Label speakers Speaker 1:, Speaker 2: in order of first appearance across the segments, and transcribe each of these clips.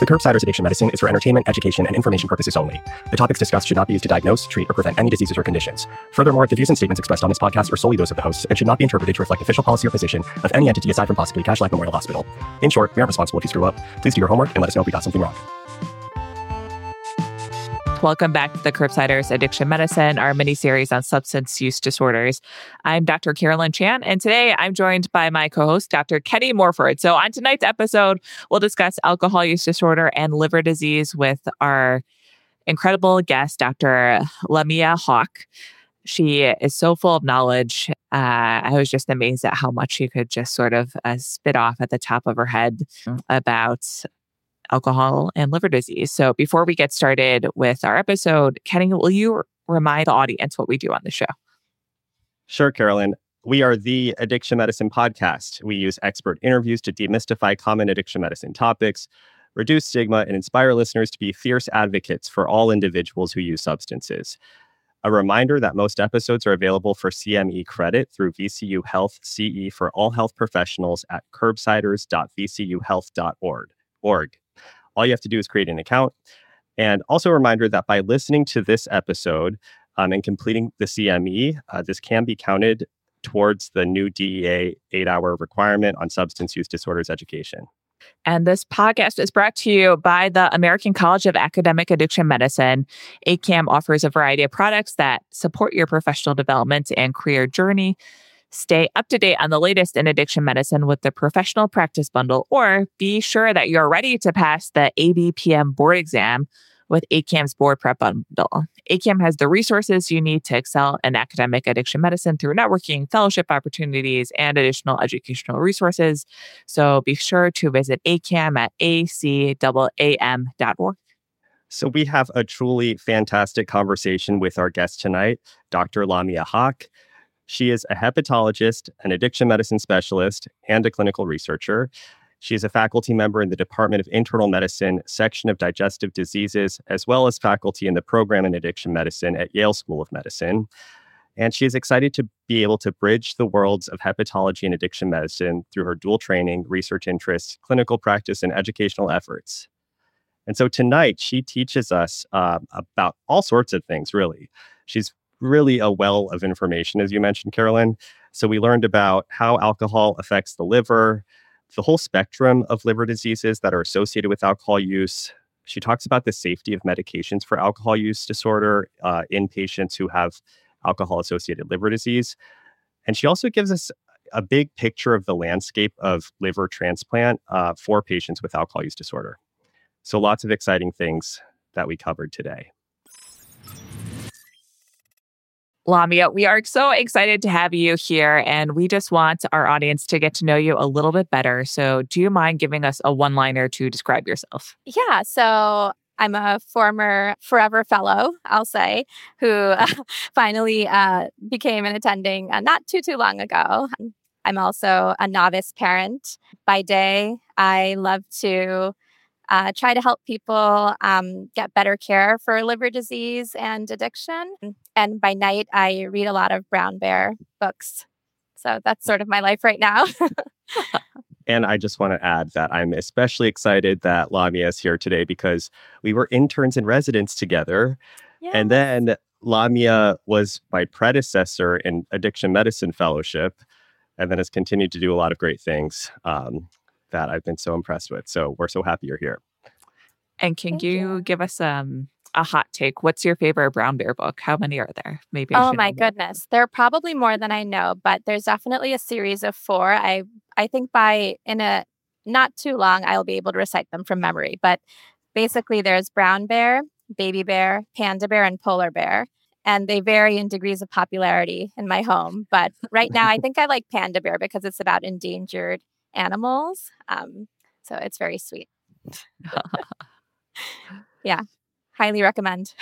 Speaker 1: The Curbsiders Addiction Medicine is for entertainment, education, and information purposes only. The topics discussed should not be used to diagnose, treat, or prevent any diseases or conditions. Furthermore, the views and statements expressed on this podcast are solely those of the hosts and should not be interpreted to reflect official policy or position of any entity aside from possibly Cash Life Memorial Hospital. In short, we aren't responsible if you screw up. Please do your homework and let us know if we got something wrong.
Speaker 2: Welcome back to the Curbsiders Addiction Medicine, our mini-series on substance use disorders. I'm Dr. Carolyn Chan, and today I'm joined by my co-host, Dr. Kenny Morford. So on tonight's episode, we'll discuss alcohol use disorder and liver disease with our incredible guest, Dr. Lamia Hawk. She is so full of knowledge. I was just amazed at how much she could just sort of spit off at the top of her head about alcohol and liver disease. So before we get started with our episode, Kenny, will you remind the audience what we do on the show?
Speaker 3: Sure, Carolyn. We are the Addiction Medicine Podcast. We use expert interviews to demystify common addiction medicine topics, reduce stigma, and inspire listeners to be fierce advocates for all individuals who use substances. A reminder that most episodes are available for CME credit through VCU Health CE for all health professionals at curbsiders.vcuhealth.org. All you have to do is create an account. And also a reminder that by listening to this episode and completing the CME, this can be counted towards the new DEA 8-hour requirement on substance use disorders education.
Speaker 2: And this podcast is brought to you by the American College of Academic Addiction Medicine. ACAM offers a variety of products that support your professional development and career journey. Stay up to date on the latest in addiction medicine with the Professional Practice Bundle, or be sure that you're ready to pass the ABPM board exam with ACAM's Board Prep Bundle. ACAM has the resources you need to excel in academic addiction medicine through networking, fellowship opportunities, and additional educational resources. So be sure to visit ACAM at acam.org.
Speaker 3: So we have a truly fantastic conversation with our guest tonight, Dr. Lamia Hawk. She is a hepatologist, an addiction medicine specialist, and a clinical researcher. She is a faculty member in the Department of Internal Medicine, Section of Digestive Diseases, as well as faculty in the program in addiction medicine at Yale School of Medicine. And she is excited to be able to bridge the worlds of hepatology and addiction medicine through her dual training, research interests, clinical practice, and educational efforts. And so tonight, she teaches us about all sorts of things, really. She's really a well of information, as you mentioned, Carolyn. So we learned about how alcohol affects the liver, the whole spectrum of liver diseases that are associated with alcohol use. She talks about the safety of medications for alcohol use disorder in patients who have alcohol-associated liver disease. And she also gives us a big picture of the landscape of liver transplant for patients with alcohol use disorder. So lots of exciting things that we covered today.
Speaker 2: Lamia, we are so excited to have you here, and we just want our audience to get to know you a little bit better. So do you mind giving us a one-liner to describe yourself?
Speaker 4: Yeah, so I'm a former Forever Fellow, I'll say, who finally became an attending not too long ago. I'm also a novice parent. By day, I love to try to help people get better care for liver disease and addiction. And by night, I read a lot of Brown Bear books. So that's sort of my life right now.
Speaker 3: And I just want to add that I'm especially excited that Lamia is here today because we were interns and residents together. Yes. And then Lamia was my predecessor in addiction medicine fellowship, and then has continued to do a lot of great things that I've been so impressed with. So we're so happy you're here.
Speaker 2: And can you give us a hot take? What's your favorite Brown Bear book? How many are there? Maybe.
Speaker 4: Oh my goodness. There are probably more than I know, but there's definitely a series of 4. I think in a not too long, I'll be able to recite them from memory. But basically there's Brown Bear, Baby Bear, Panda Bear, and Polar Bear. And they vary in degrees of popularity in my home. But right now, I think I like Panda Bear because it's about endangered animals. So it's very sweet. Yeah, highly recommend.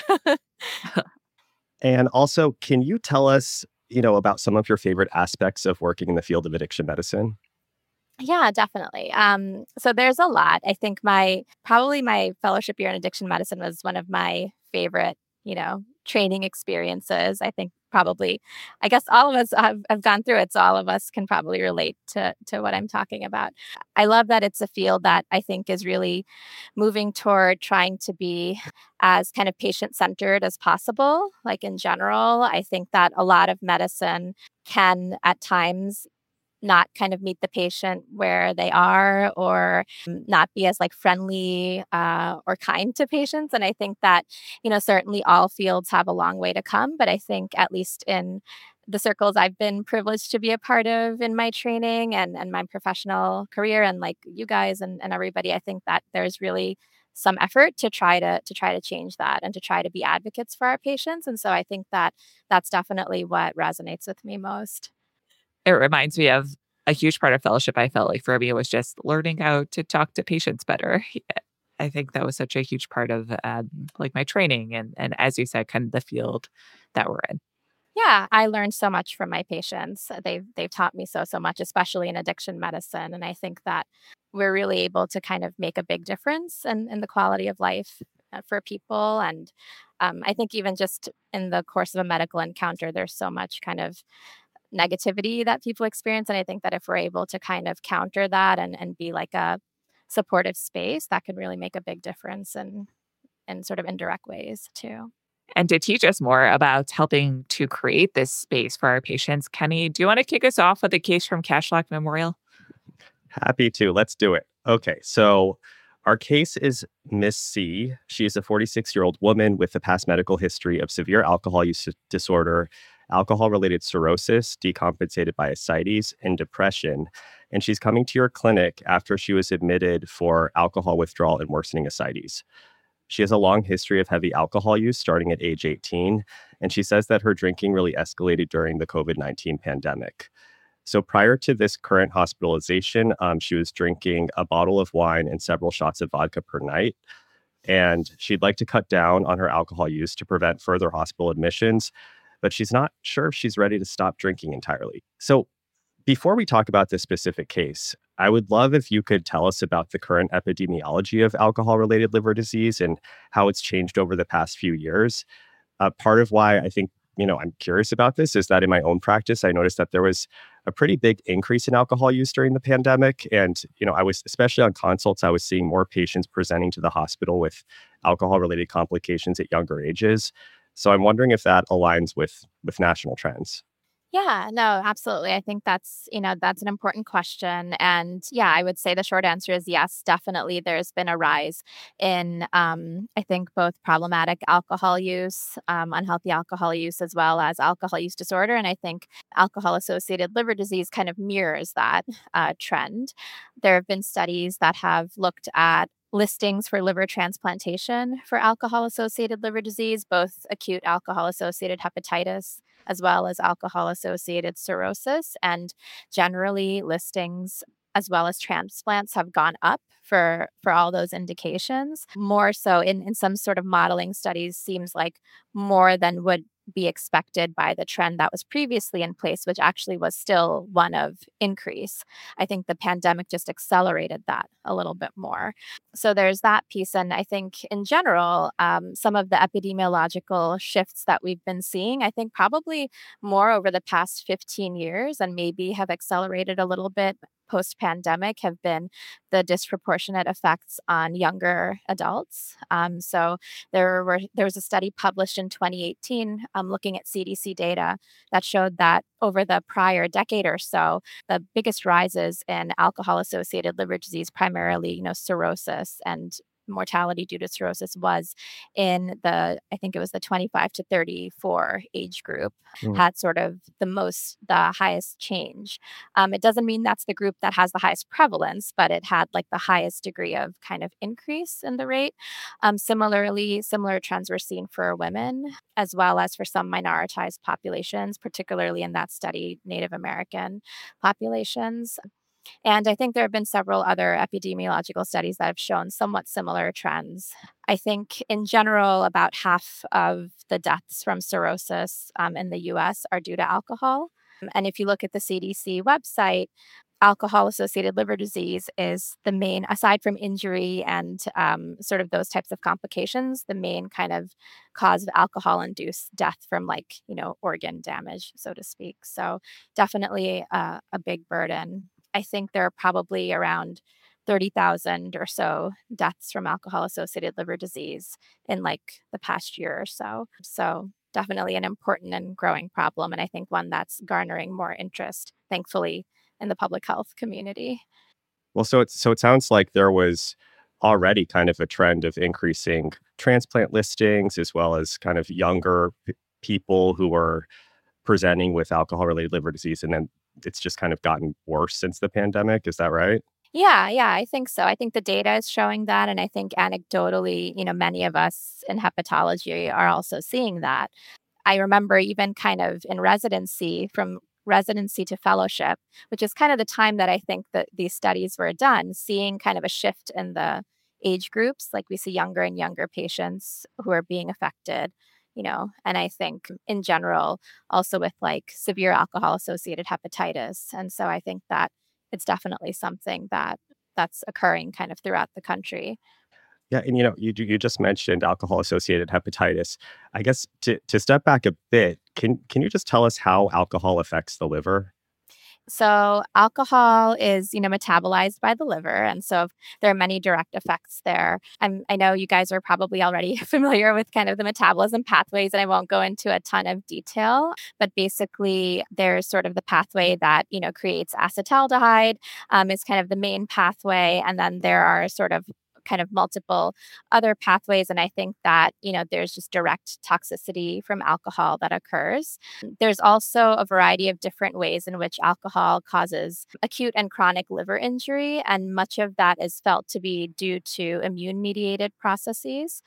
Speaker 3: And also, can you tell us, about some of your favorite aspects of working in the field of addiction medicine?
Speaker 4: Yeah, definitely. So there's a lot. I think probably my fellowship year in addiction medicine was one of my favorite, training experiences. I think probably, I guess all of us have gone through it, so all of us can probably relate to what I'm talking about. I love that it's a field that I think is really moving toward trying to be as kind of patient-centered as possible. Like in general, I think that a lot of medicine can at times not kind of meet the patient where they are or not be as like friendly or kind to patients. And I think that, certainly all fields have a long way to come, but I think at least in the circles I've been privileged to be a part of in my training and my professional career, and like you guys and everybody, I think that there's really some effort to try to change that and to try to be advocates for our patients. And so I think that that's definitely what resonates with me most.
Speaker 2: It reminds me of a huge part of fellowship. I felt like for me was just learning how to talk to patients better. I think that was such a huge part of like my training and as you said, kind of the field that we're in.
Speaker 4: Yeah, I learned so much from my patients. They've taught me so much, especially in addiction medicine. And I think that we're really able to kind of make a big difference in the quality of life for people. And I think even just in the course of a medical encounter, there's so much kind of negativity that people experience. And I think that if we're able to kind of counter that and be like a supportive space, that could really make a big difference in sort of indirect ways too.
Speaker 2: And to teach us more about helping to create this space for our patients, Kenny, do you want to kick us off with a case from Cashlock Memorial?
Speaker 3: Happy to. Let's do it. Okay, so our case is Miss C. She is a 46-year-old woman with a past medical history of severe alcohol use disorder, alcohol-related cirrhosis, decompensated by ascites, and depression. And she's coming to your clinic after she was admitted for alcohol withdrawal and worsening ascites. She has a long history of heavy alcohol use starting at age 18, and she says that her drinking really escalated during the COVID-19 pandemic. So prior to this current hospitalization, she was drinking a bottle of wine and several shots of vodka per night. And she'd like to cut down on her alcohol use to prevent further hospital admissions, but she's not sure if she's ready to stop drinking entirely. So before we talk about this specific case, I would love if you could tell us about the current epidemiology of alcohol-related liver disease and how it's changed over the past few years. Part of why I think, I'm curious about this is that in my own practice, I noticed that there was a pretty big increase in alcohol use during the pandemic. And, I was, especially on consults, I was seeing more patients presenting to the hospital with alcohol-related complications at younger ages. So I'm wondering if that aligns with national trends.
Speaker 4: Yeah, no, absolutely. I think that's an important question. And yeah, I would say the short answer is yes, definitely. There's been a rise in, I think, both problematic alcohol use, unhealthy alcohol use, as well as alcohol use disorder. And I think alcohol-associated liver disease kind of mirrors that trend. There have been studies that have looked at listings for liver transplantation for alcohol-associated liver disease, both acute alcohol-associated hepatitis as well as alcohol-associated cirrhosis. And generally, listings as well as transplants have gone up for all those indications. More so in some sort of modeling studies, seems like more than would be expected by the trend that was previously in place, which actually was still one of increase. I think the pandemic just accelerated that a little bit more. So there's that piece. And I think in general, some of the epidemiological shifts that we've been seeing, I think probably more over the past 15 years and maybe have accelerated a little bit post-pandemic have been the disproportionate effects on younger adults. So there was a study published in 2018 looking at CDC data that showed that over the prior decade or so, the biggest rises in alcohol-associated liver disease, primarily, cirrhosis and mortality due to cirrhosis, was in I think it was the 25 to 34 age group, had sort of the highest change. It doesn't mean that's the group that has the highest prevalence, but it had like the highest degree of kind of increase in the rate. Similarly, similar trends were seen for women, as well as for some minoritized populations, particularly in that study, Native American populations. And I think there have been several other epidemiological studies that have shown somewhat similar trends. I think in general, about half of the deaths from cirrhosis in the US are due to alcohol. And if you look at the CDC website, alcohol-associated liver disease is the main, aside from injury and sort of those types of complications, the main kind of cause of alcohol-induced death from organ damage, so to speak. So definitely a big burden. I think there are probably around 30,000 or so deaths from alcohol-associated liver disease in the past year or so. So definitely an important and growing problem, and I think one that's garnering more interest, thankfully, in the public health community.
Speaker 3: Well, so it sounds like there was already kind of a trend of increasing transplant listings as well as kind of younger people who were presenting with alcohol-related liver disease, and then it's just kind of gotten worse since the pandemic. Is that right?
Speaker 4: Yeah, I think so. I think the data is showing that, and I think anecdotally, many of us in hepatology are also seeing that. I remember even kind of in residency, from residency to fellowship, which is kind of the time that I think that these studies were done, seeing kind of a shift in the age groups. Like we see younger and younger patients who are being affected, and I think in general, also with severe alcohol associated hepatitis. And so I think that it's definitely something that's occurring kind of throughout the country.
Speaker 3: Yeah, and you just mentioned alcohol-associated hepatitis. I guess to step back a bit, can you just tell us how alcohol affects the liver?
Speaker 4: So alcohol is, metabolized by the liver. And so there are many direct effects there. I know you guys are probably already familiar with kind of the metabolism pathways, and I won't go into a ton of detail, but basically there's sort of the pathway that, creates acetaldehyde, is kind of the main pathway. And then there are sort of kind of multiple other pathways. And I think that, there's just direct toxicity from alcohol that occurs. There's also a variety of different ways in which alcohol causes acute and chronic liver injury. And much of that is felt to be due to immune mediated processes.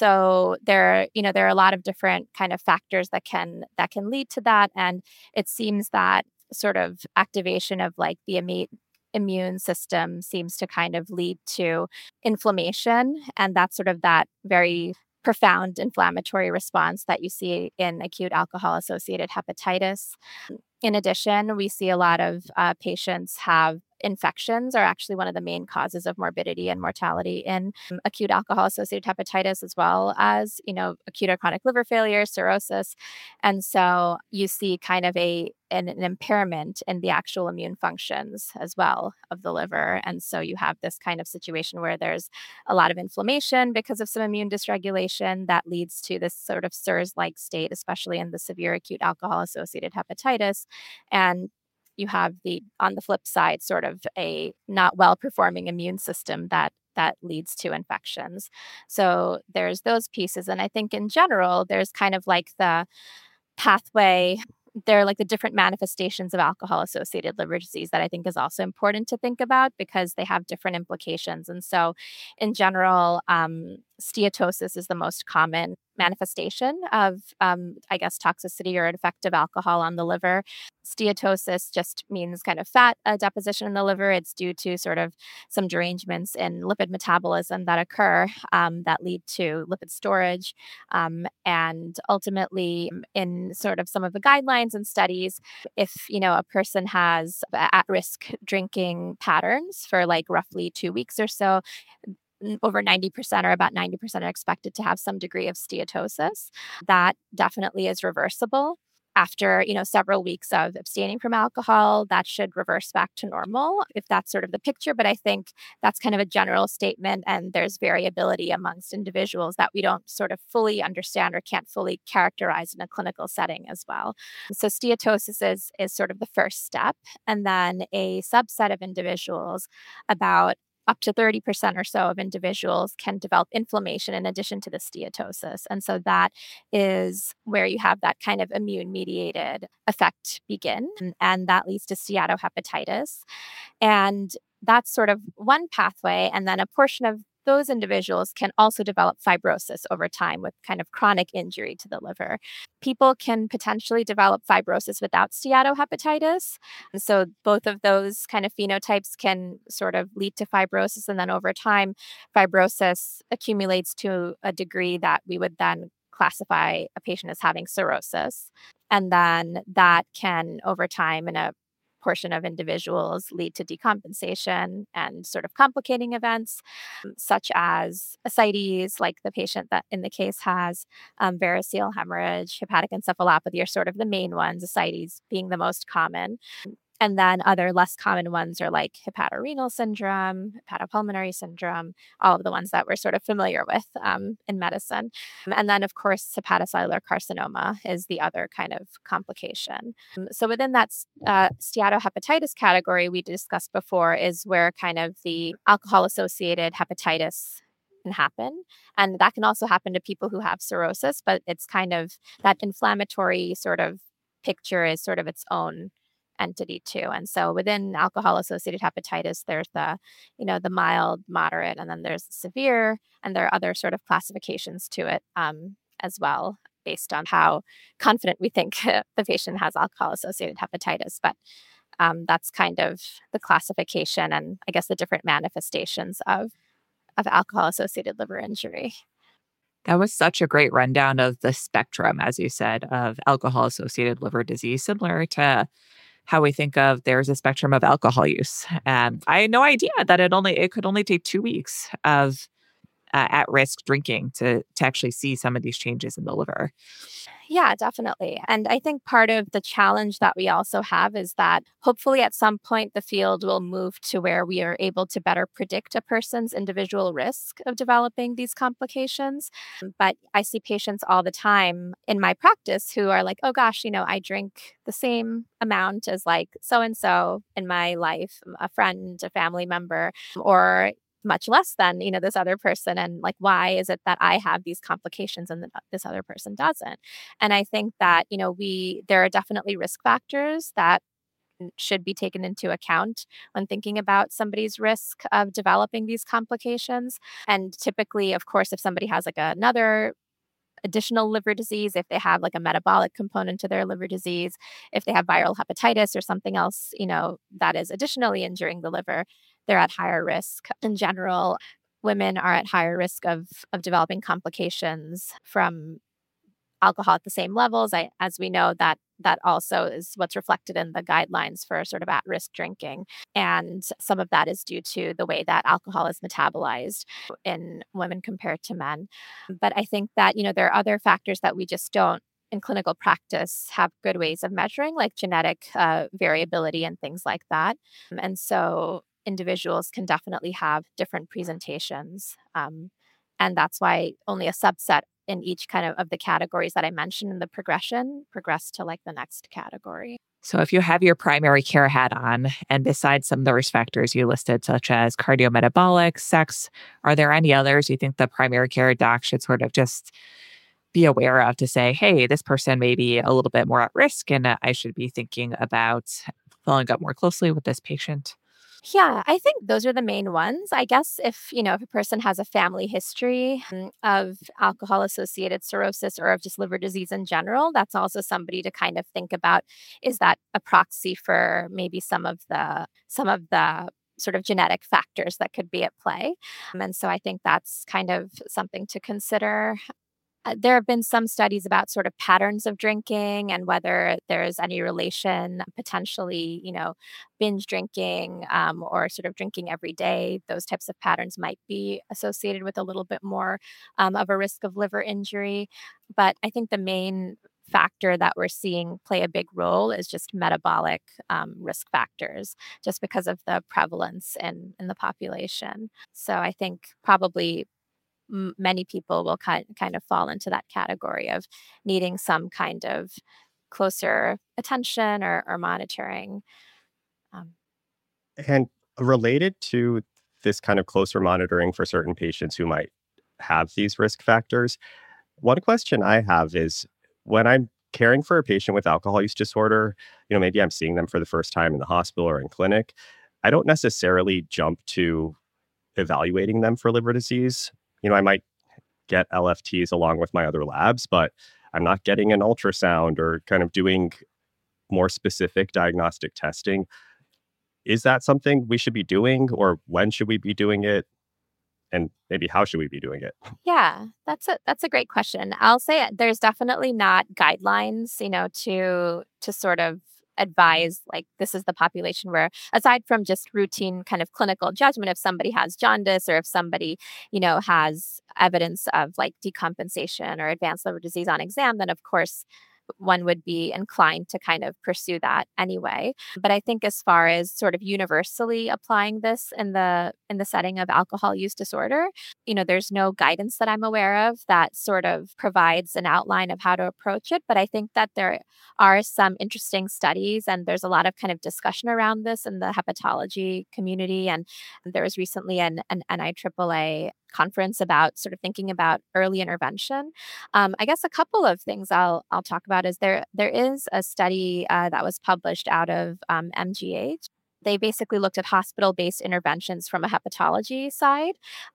Speaker 4: So there are a lot of different kind of factors that can lead to that. And it seems that sort of activation of the immune system seems to kind of lead to inflammation. And that's sort of that very profound inflammatory response that you see in acute alcohol associated hepatitis. In addition, we see a lot of patients have infections are actually one of the main causes of morbidity and mortality in acute alcohol associated hepatitis, as well as, acute or chronic liver failure, cirrhosis. And so you see kind of an impairment in the actual immune functions as well of the liver. And so you have this kind of situation where there's a lot of inflammation because of some immune dysregulation that leads to this sort of SIRS-like state, especially in the severe acute alcohol associated hepatitis. And you have on the flip side, sort of a not well performing immune system that leads to infections. So there's those pieces. And I think in general, there's kind of the pathway. There are the different manifestations of alcohol associated liver disease that I think is also important to think about because they have different implications. And so in general, steatosis is the most common manifestation of, toxicity or an effect of alcohol on the liver. Steatosis just means kind of fat deposition in the liver. It's due to sort of some derangements in lipid metabolism that occur that lead to lipid storage. And ultimately, in sort of some of the guidelines and studies, if, a person has at-risk drinking patterns for roughly 2 weeks or so, over 90% or about 90% are expected to have some degree of steatosis. That definitely is reversible. After, several weeks of abstaining from alcohol, that should reverse back to normal, if that's sort of the picture. But I think that's kind of a general statement, and there's variability amongst individuals that we don't sort of fully understand or can't fully characterize in a clinical setting as well. So steatosis is sort of the first step. And then a subset of individuals, about up to 30% or so of individuals, can develop inflammation in addition to the steatosis. And so that is where you have that kind of immune-mediated effect begin. And that leads to steatohepatitis. And that's sort of one pathway. And then a portion of those individuals can also develop fibrosis over time with kind of chronic injury to the liver. People can potentially develop fibrosis without steatohepatitis. And so both of those kind of phenotypes can sort of lead to fibrosis. And then over time, fibrosis accumulates to a degree that we would then classify a patient as having cirrhosis. And then that can, over time, in a portion of individuals lead to decompensation and sort of complicating events, such as ascites, like the patient that in the case has variceal hemorrhage, hepatic encephalopathy are sort of the main ones, ascites being the most common. And then other less common ones are like hepatorenal syndrome, hepatopulmonary syndrome, all of the ones that we're sort of familiar with in medicine. And then, of course, hepatocellular carcinoma is the other kind of complication. So within that steatohepatitis category we discussed before is where kind of the alcohol-associated hepatitis can happen. And that can also happen to people who have cirrhosis, but it's kind of that inflammatory sort of picture is sort of its own entity too. And so within alcohol-associated hepatitis, there's the mild, moderate, and then there's severe, and there are other sort of classifications to it as well, based on how confident we think the patient has alcohol-associated hepatitis. But that's kind of the classification and I guess the different manifestations of alcohol-associated liver injury.
Speaker 2: That was such a great rundown of the spectrum, as you said, of alcohol-associated liver disease, similar to how we think of there's a spectrum of alcohol use. I had no idea that it could only take 2 weeks of at-risk drinking to actually see some of these changes in the liver.
Speaker 4: Yeah, definitely. And I think part of the challenge that we also have is that hopefully at some point the field will move to where we are able to better predict a person's individual risk of developing these complications. But I see patients all the time in my practice who are like, oh gosh, I drink the same amount as like so-and-so in my life, a friend, a family member, or much less than, this other person. And like, why is it that I have these complications and this other person doesn't? And I think that, there are definitely risk factors that should be taken into account when thinking about somebody's risk of developing these complications. And typically, of course, if somebody has like another additional liver disease, if they have like a metabolic component to their liver disease, if they have viral hepatitis or something else, that is additionally injuring the liver, they're at higher risk. In general, women are at higher risk of developing complications from alcohol at the same levels. As we know, that also is what's reflected in the guidelines for sort of at-risk drinking. And some of that is due to the way that alcohol is metabolized in women compared to men. But I think that, there are other factors that we just don't in clinical practice have good ways of measuring, like genetic variability and things like that. And so individuals can definitely have different presentations. And that's why only a subset in each kind of the categories that I mentioned in the progression progress to like the next category.
Speaker 2: So if you have your primary care hat on, and besides some of the risk factors you listed, such as cardiometabolic, sex, are there any others you think the primary care doc should sort of just be aware of to say, hey, this person may be a little bit more at risk and I should be thinking about following up more closely with this patient?
Speaker 4: Yeah, I think those are the main ones. I guess if a person has a family history of alcohol-associated cirrhosis or of just liver disease in general, that's also somebody to kind of think about. Is that a proxy for maybe some of the sort of genetic factors that could be at play? And so I think that's kind of something to consider. There have been some studies about sort of patterns of drinking and whether there's any relation, potentially, binge drinking or sort of drinking every day. Those types of patterns might be associated with a little bit more of a risk of liver injury. But I think the main factor that we're seeing play a big role is just metabolic risk factors, just because of the prevalence in the population. So I think probably many people will kind of fall into that category of needing some kind of closer attention or monitoring.
Speaker 3: And related to this kind of closer monitoring for certain patients who might have these risk factors, one question I have is when I'm caring for a patient with alcohol use disorder, maybe I'm seeing them for the first time in the hospital or in clinic, I don't necessarily jump to evaluating them for liver disease. I might get LFTs along with my other labs, but I'm not getting an ultrasound or kind of doing more specific diagnostic testing. Is that something we should be doing, or when should we be doing it? And maybe how should we be doing it?
Speaker 4: Yeah, that's a great question. I'll say there's definitely not guidelines, to sort of advise, like, this is the population where, aside from just routine kind of clinical judgment, if somebody has jaundice or if somebody, has evidence of like decompensation or advanced liver disease on exam, then of course one would be inclined to kind of pursue that anyway. But I think as far as sort of universally applying this in the setting of alcohol use disorder, there's no guidance that I'm aware of that sort of provides an outline of how to approach it. But I think that there are some interesting studies and there's a lot of kind of discussion around this in the hepatology community. And there was recently an NIAAA conference about sort of thinking about early intervention. I guess a couple of things I'll talk about is there is a study that was published out of MGH. They basically looked at hospital-based interventions from a hepatology side.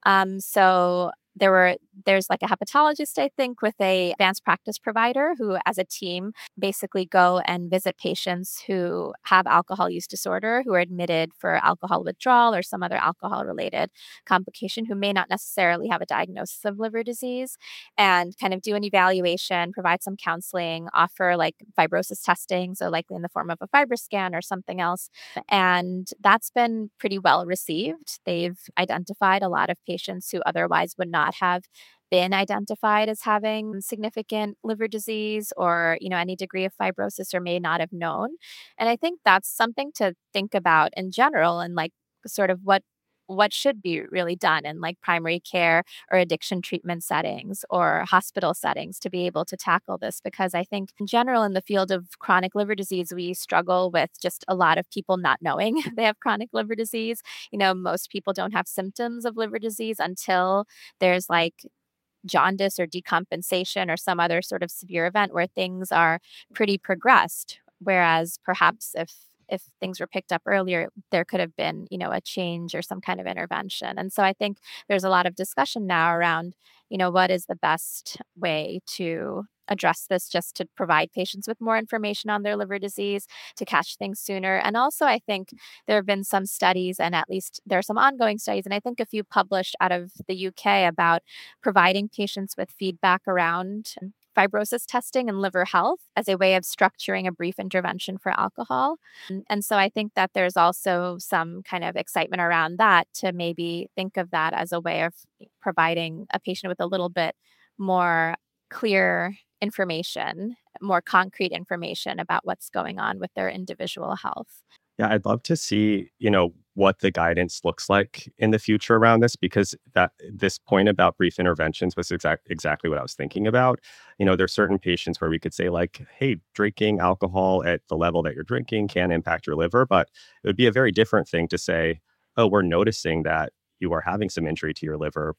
Speaker 4: So there's like a hepatologist, I think, with a advanced practice provider who, as a team, basically go and visit patients who have alcohol use disorder, who are admitted for alcohol withdrawal or some other alcohol-related complication, who may not necessarily have a diagnosis of liver disease, and kind of do an evaluation, provide some counseling, offer like fibrosis testing, so likely in the form of a FibroScan or something else. And that's been pretty well received. They've identified a lot of patients who otherwise would not have been identified as having significant liver disease or, any degree of fibrosis, or may not have known. And I think that's something to think about in general, and like sort of what should be really done in like primary care or addiction treatment settings or hospital settings to be able to tackle this. Because I think in general in the field of chronic liver disease, we struggle with just a lot of people not knowing they have chronic liver disease. Most people don't have symptoms of liver disease until there's like jaundice or decompensation or some other sort of severe event where things are pretty progressed. Whereas perhaps if things were picked up earlier, there could have been, a change or some kind of intervention. And so I think there's a lot of discussion now around, what is the best way to address this, just to provide patients with more information on their liver disease, to catch things sooner. And also, I think there have been some studies, and at least there are some ongoing studies, and I think a few published out of the UK about providing patients with feedback around fibrosis testing and liver health as a way of structuring a brief intervention for alcohol. And so I think that there's also some kind of excitement around that, to maybe think of that as a way of providing a patient with a little bit more clear information, more concrete information about what's going on with their individual health.
Speaker 3: Yeah, I'd love to see, what the guidance looks like in the future around this, because this point about brief interventions was exactly what I was thinking about. There's certain patients where we could say like, hey, drinking alcohol at the level that you're drinking can impact your liver, but it would be a very different thing to say, oh, we're noticing that you are having some injury to your liver,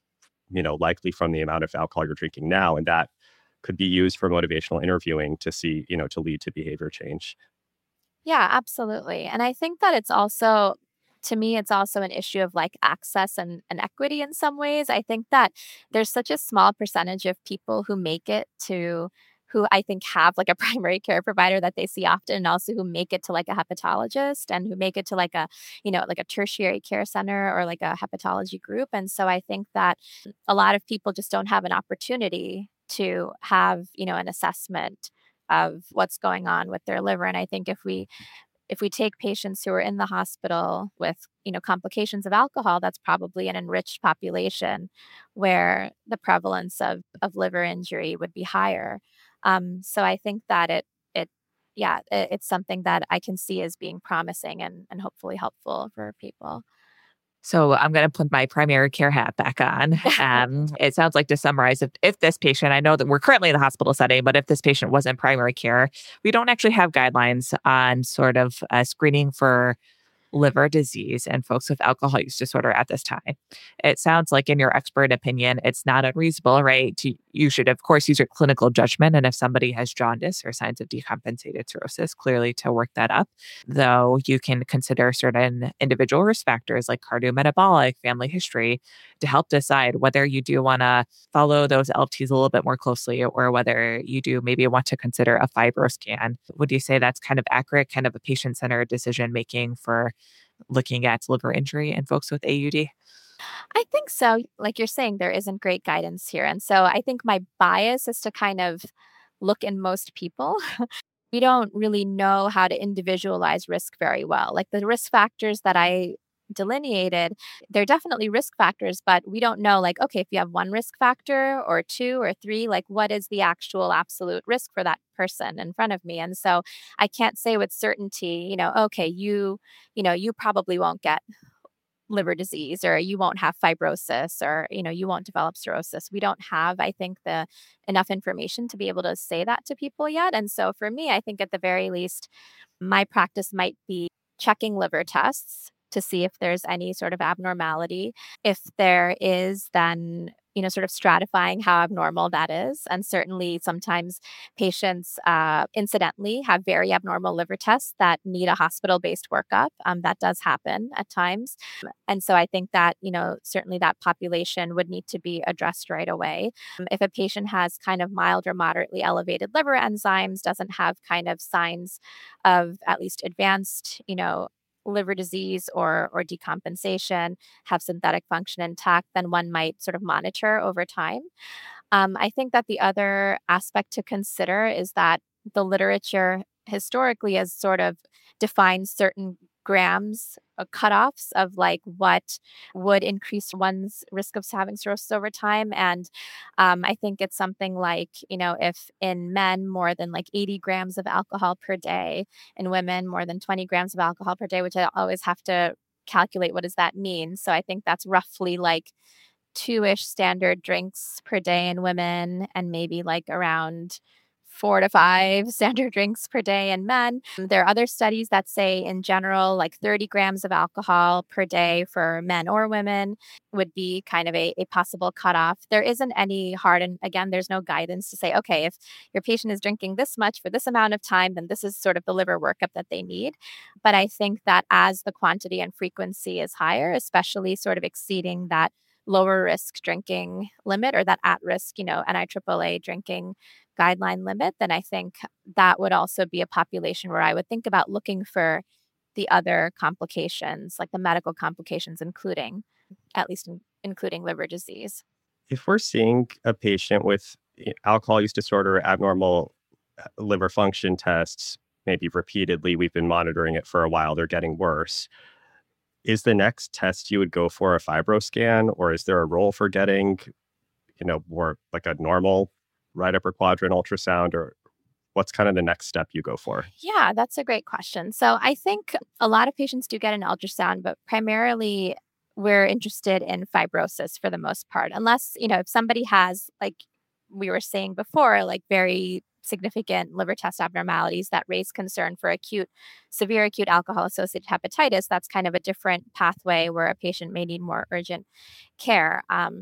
Speaker 3: likely from the amount of alcohol you're drinking now. And that could be used for motivational interviewing to see, to lead to behavior change.
Speaker 4: Yeah, absolutely. And I think that it's also, to me, it's also an issue of like access and equity in some ways. I think that there's such a small percentage of people who make it to, who I think have like a primary care provider that they see often, and also who make it to like a hepatologist, and who make it to like a, like a tertiary care center or like a hepatology group. And so I think that a lot of people just don't have an opportunity to have, an assessment of what's going on with their liver. And I think if we take patients who are in the hospital with, complications of alcohol, that's probably an enriched population where the prevalence of liver injury would be higher. So I think that it's something that I can see as being promising and hopefully helpful for people.
Speaker 2: So I'm going to put my primary care hat back on. It sounds like, to summarize, if this patient, I know that we're currently in the hospital setting, but if this patient was in primary care, we don't actually have guidelines on sort of screening for liver disease and folks with alcohol use disorder at this time. It sounds like, in your expert opinion, it's not unreasonable, right? You should, of course, use your clinical judgment. And if somebody has jaundice or signs of decompensated cirrhosis, clearly to work that up. Though you can consider certain individual risk factors like cardiometabolic, family history, to help decide whether you do want to follow those LFTs a little bit more closely, or whether you do maybe want to consider a FibroScan. Would you say that's kind of accurate, kind of a patient-centered decision-making for looking at liver injury in folks with AUD?
Speaker 4: I think so. Like you're saying, there isn't great guidance here. And so I think my bias is to kind of look in most people we don't really know how to individualize risk very well. Like the risk factors that I delineated, they're definitely risk factors, but we don't know, like, okay, if you have one risk factor or two or three, like what is the actual absolute risk for that person in front of me? And so I can't say with certainty, okay, you probably won't get liver disease, or you won't have fibrosis, or you won't develop cirrhosis. We don't have, I think, the enough information to be able to say that to people yet. And so for me, I think at the very least my practice might be checking liver tests to see if there's any sort of abnormality. If there is, then sort of stratifying how abnormal that is. And certainly sometimes patients incidentally have very abnormal liver tests that need a hospital-based workup. That does happen at times. And so I think that, certainly that population would need to be addressed right away. If a patient has kind of mild or moderately elevated liver enzymes, doesn't have kind of signs of at least advanced, liver disease or decompensation, have synthetic function intact, then one might sort of monitor over time. I think that the other aspect to consider is that the literature historically has sort of defined certain grams cutoffs of like what would increase one's risk of having cirrhosis over time. And I think it's something like, if in men more than like 80 grams of alcohol per day, in women more than 20 grams of alcohol per day, which I always have to calculate what does that mean. So I think that's roughly like two-ish standard drinks per day in women, and maybe like around 4 to 5 standard drinks per day in men. There are other studies that say in general, like 30 grams of alcohol per day for men or women would be kind of a possible cutoff. There isn't any hard, and again, there's no guidance to say, okay, if your patient is drinking this much for this amount of time, then this is sort of the liver workup that they need. But I think that as the quantity and frequency is higher, especially sort of exceeding that lower risk drinking limit, or that at risk, NIAAA drinking guideline limit, then I think that would also be a population where I would think about looking for the other complications, like the medical complications, including, at least including liver disease.
Speaker 3: If we're seeing a patient with alcohol use disorder, abnormal liver function tests, maybe repeatedly, we've been monitoring it for a while, they're getting worse. Is the next test you would go for a FibroScan, or is there a role for getting, more like a normal right upper quadrant ultrasound, or what's kind of the next step you go for?
Speaker 4: Yeah, that's a great question. So I think a lot of patients do get an ultrasound, but primarily we're interested in fibrosis for the most part, unless, if somebody has, like we were saying before, like very significant liver test abnormalities that raise concern for severe acute alcohol-associated hepatitis. That's kind of a different pathway where a patient may need more urgent care.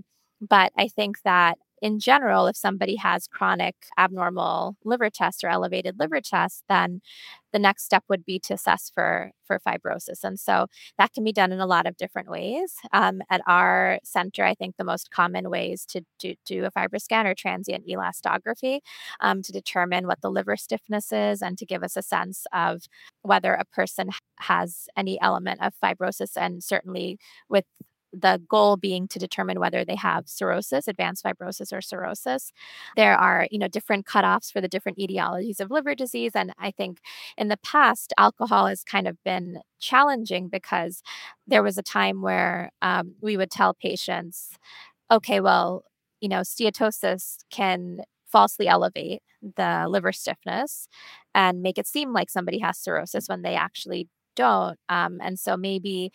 Speaker 4: But I think that in general, if somebody has chronic abnormal liver tests or elevated liver tests, then the next step would be to assess for fibrosis. And so that can be done in a lot of different ways. At our center, I think the most common ways to do a FibroScan or transient elastography to determine what the liver stiffness is and to give us a sense of whether a person has any element of fibrosis, and certainly with the goal being to determine whether they have cirrhosis, advanced fibrosis, or cirrhosis. There are, different cutoffs for the different etiologies of liver disease. And I think in the past, alcohol has kind of been challenging because there was a time where we would tell patients, okay, well, steatosis can falsely elevate the liver stiffness and make it seem like somebody has cirrhosis when they actually don't. And so maybe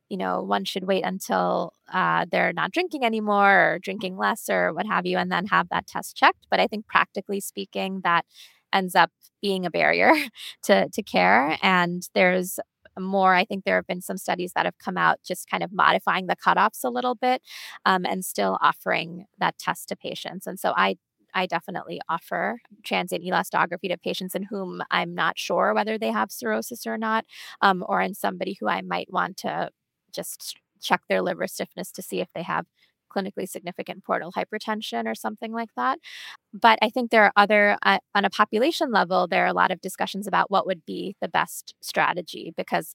Speaker 4: one should wait until they're not drinking anymore or drinking less or what have you, and then have that test checked. But I think practically speaking, that ends up being a barrier to care. And there's more, I think there have been some studies that have come out just kind of modifying the cutoffs a little bit and still offering that test to patients. And so I definitely offer transient elastography to patients in whom I'm not sure whether they have cirrhosis or not, or in somebody who I might want to just check their liver stiffness to see if they have clinically significant portal hypertension or something like that. But I think there are other, on a population level, there are a lot of discussions about what would be the best strategy, because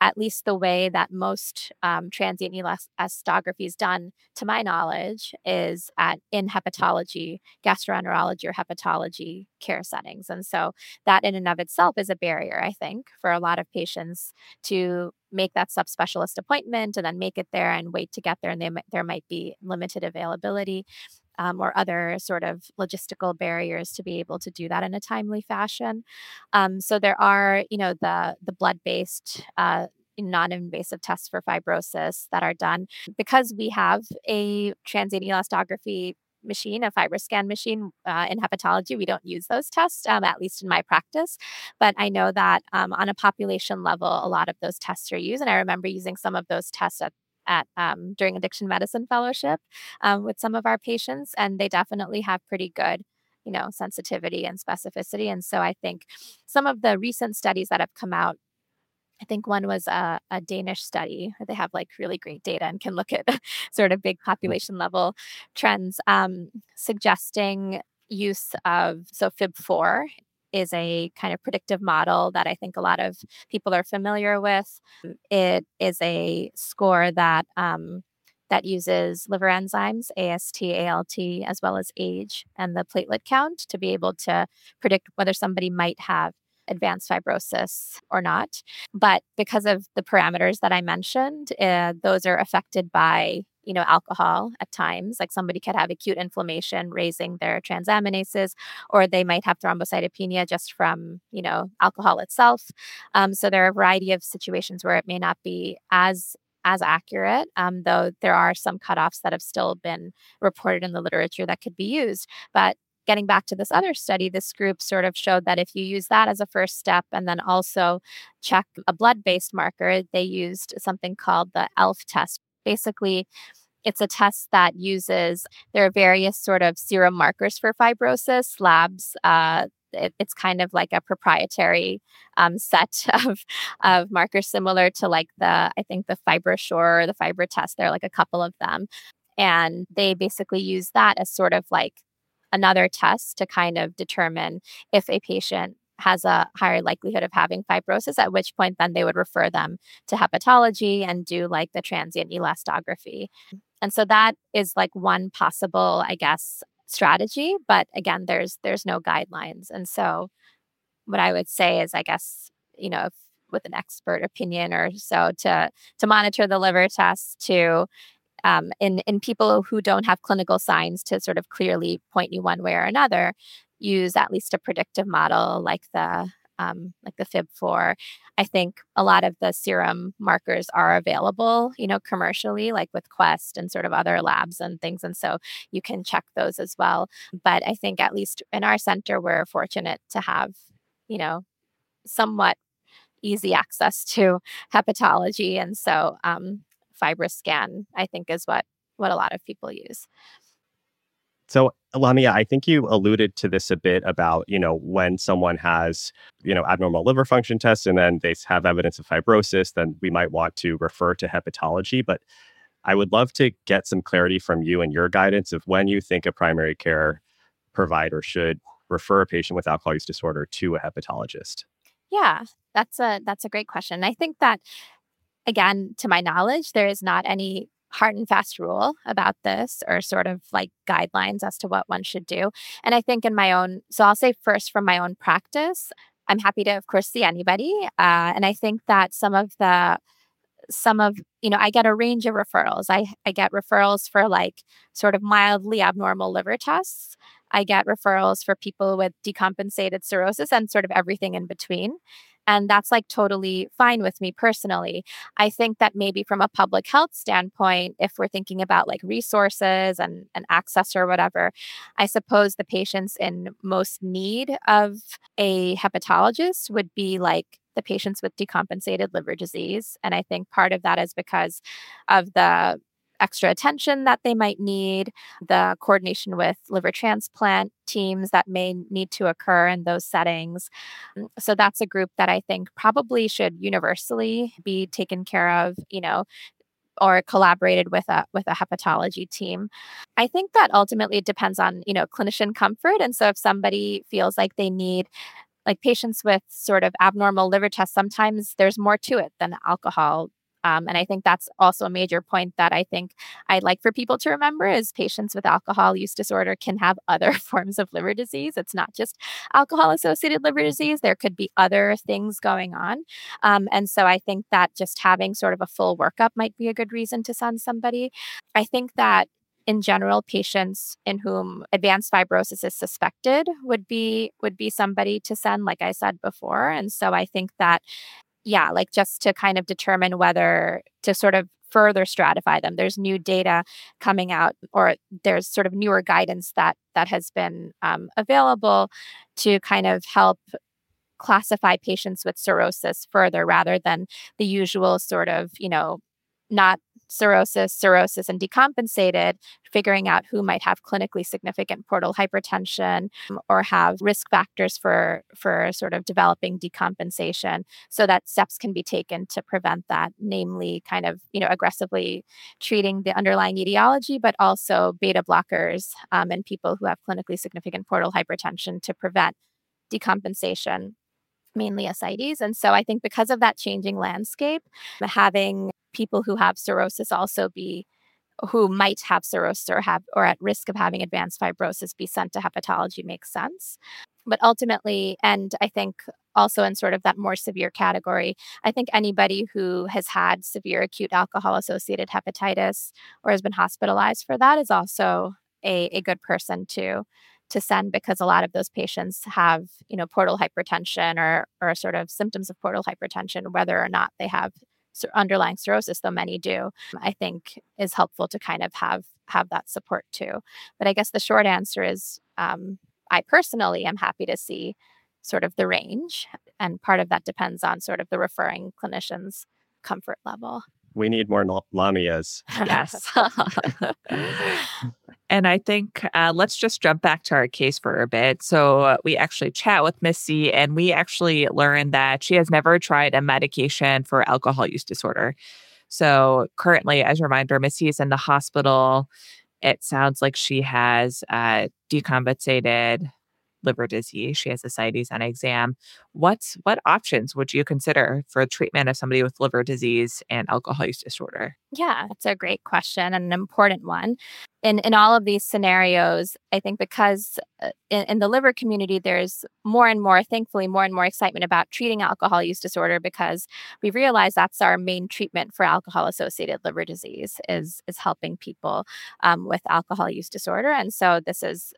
Speaker 4: at least the way that most transient elastography is done, to my knowledge, is in hepatology, gastroenterology, or hepatology care settings. And so that in and of itself is a barrier, I think, for a lot of patients to make that subspecialist appointment and then make it there and wait to get there. And there might be limited availability. Or other sort of logistical barriers to be able to do that in a timely fashion. So there are, the blood-based non-invasive tests for fibrosis that are done. Because we have a transient elastography machine, a FibroScan machine in hepatology, we don't use those tests, at least in my practice. But I know that on a population level, a lot of those tests are used. And I remember using some of those tests during addiction medicine fellowship with some of our patients, and they definitely have pretty good, sensitivity and specificity. And so I think some of the recent studies that have come out, I think one was a Danish study where they have like really great data and can look at sort of big population level trends, suggesting use of FIB4 is a kind of predictive model that I think a lot of people are familiar with. It is a score that uses liver enzymes, AST, ALT, as well as age and the platelet count to be able to predict whether somebody might have advanced fibrosis or not. But because of the parameters that I mentioned, those are affected by alcohol at times. Like somebody could have acute inflammation raising their transaminases, or they might have thrombocytopenia just from, alcohol itself. So there are a variety of situations where it may not be as accurate, though there are some cutoffs that have still been reported in the literature that could be used. But getting back to this other study, this group sort of showed that if you use that as a first step and then also check a blood-based marker, they used something called the ELF test. Basically, it's a test that there are various sort of serum markers for fibrosis. Labs, it's kind of like a proprietary set of markers similar to like I think the FibroSure or the FibroTest. There are like a couple of them. And they basically use that as sort of like another test to kind of determine if a patient has a higher likelihood of having fibrosis, at which point then they would refer them to hepatology and do like the transient elastography. And so that is like one possible, I guess, strategy. But again, there's no guidelines. And so what I would say is, I guess, if with an expert opinion or so to monitor the liver test to in people who don't have clinical signs to sort of clearly point you one way or another, use at least a predictive model like the FIB4. I think a lot of the serum markers are available, commercially, like with Quest and sort of other labs and things. And so you can check those as well. But I think at least in our center, we're fortunate to have, somewhat easy access to hepatology. And so FibroScan, I think, is what a lot of people use.
Speaker 3: So, Lamia, I think you alluded to this a bit about, when someone has, abnormal liver function tests and then they have evidence of fibrosis, then we might want to refer to hepatology. But I would love to get some clarity from you and your guidance of when you think a primary care provider should refer a patient with alcohol use disorder to a hepatologist.
Speaker 4: Yeah, that's a great question. I think that, again, to my knowledge, there is not any hard and fast rule about this or sort of like guidelines as to what one should do. And I think so I'll say first from my own practice, I'm happy to, of course, see anybody. And I think that I get a range of referrals. I get referrals for like sort of mildly abnormal liver tests. I get referrals for people with decompensated cirrhosis and sort of everything in between. And that's like totally fine with me personally. I think that maybe from a public health standpoint, if we're thinking about like resources and access or whatever, I suppose the patients in most need of a hepatologist would be like the patients with decompensated liver disease. And I think part of that is because of the extra attention that they might need, the coordination with liver transplant teams that may need to occur in those settings. So that's a group that I think probably should universally be taken care of, or collaborated with a hepatology team. I think that ultimately it depends on, clinician comfort. And so if somebody feels like they need like patients with sort of abnormal liver tests, sometimes there's more to it than alcohol. And I think that's also a major point that I think I'd like for people to remember is patients with alcohol use disorder can have other forms of liver disease. It's not just alcohol-associated liver disease. There could be other things going on. And so I think that just having sort of a full workup might be a good reason to send somebody. I think that in general, patients in whom advanced fibrosis is suspected would be somebody to send, like I said before. And so I think that, yeah, like just to kind of determine whether to sort of further stratify them. There's new data coming out, or there's sort of newer guidance that has been available to kind of help classify patients with cirrhosis further rather than the usual sort of, not cirrhosis, and decompensated, figuring out who might have clinically significant portal hypertension or have risk factors for sort of developing decompensation, so that steps can be taken to prevent that, namely kind of, aggressively treating the underlying etiology, but also beta blockers in people who have clinically significant portal hypertension to prevent decompensation, mainly ascites. And so I think because of that changing landscape, having people who have cirrhosis also who might have cirrhosis or at risk of having advanced fibrosis be sent to hepatology makes sense. But ultimately, and I think also in sort of that more severe category, I think anybody who has had severe acute alcohol-associated hepatitis or has been hospitalized for that is also a good person to send, because a lot of those patients have, portal hypertension or sort of symptoms of portal hypertension, whether or not they have underlying cirrhosis, though many do, I think is helpful to kind of have that support too. But I guess the short answer is I personally am happy to see sort of the range, and part of that depends on sort of the referring clinician's comfort level.
Speaker 3: We need more Lamias.
Speaker 2: Yes. And I think let's just jump back to our case for a bit. So we actually chat with Miss C, and we actually learned that she has never tried a medication for alcohol use disorder. So currently, as a reminder, Miss C is in the hospital. It sounds like she has decompensated liver disease. She has ascites on exam. What options would you consider for treatment of somebody with liver disease and alcohol use disorder?
Speaker 4: Yeah, that's a great question and an important one. In all of these scenarios, I think because in the liver community, there's thankfully, more and more excitement about treating alcohol use disorder, because we realize that's our main treatment for alcohol-associated liver disease is helping people with alcohol use disorder. And so this is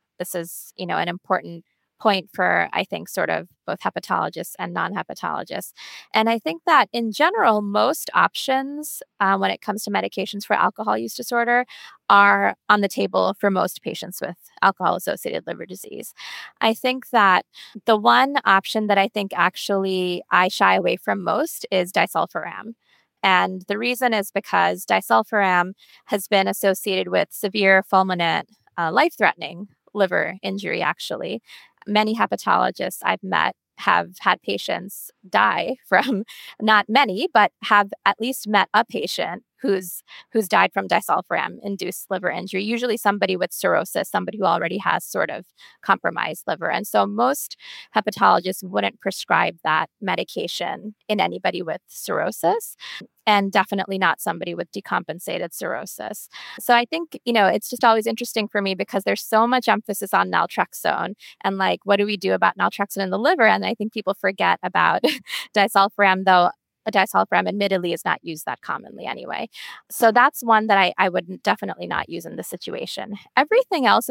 Speaker 4: an important point for, I think, sort of both hepatologists and non-hepatologists. And I think that in general, most options when it comes to medications for alcohol use disorder are on the table for most patients with alcohol-associated liver disease. I think that the one option that I think actually I shy away from most is disulfiram. And the reason is because disulfiram has been associated with severe, fulminant, life-threatening liver injury, actually. Many hepatologists I've met have had patients die from, not many, but have at least met a patient who's died from disulfiram-induced liver injury, usually somebody with cirrhosis, somebody who already has sort of compromised liver. And so most hepatologists wouldn't prescribe that medication in anybody with cirrhosis, and definitely not somebody with decompensated cirrhosis. So I think, it's just always interesting for me because there's so much emphasis on naltrexone and like, what do we do about naltrexone in the liver? And I think people forget about disulfiram, though disulfiram admittedly is not used that commonly anyway. So that's one that I would definitely not use in this situation. Everything else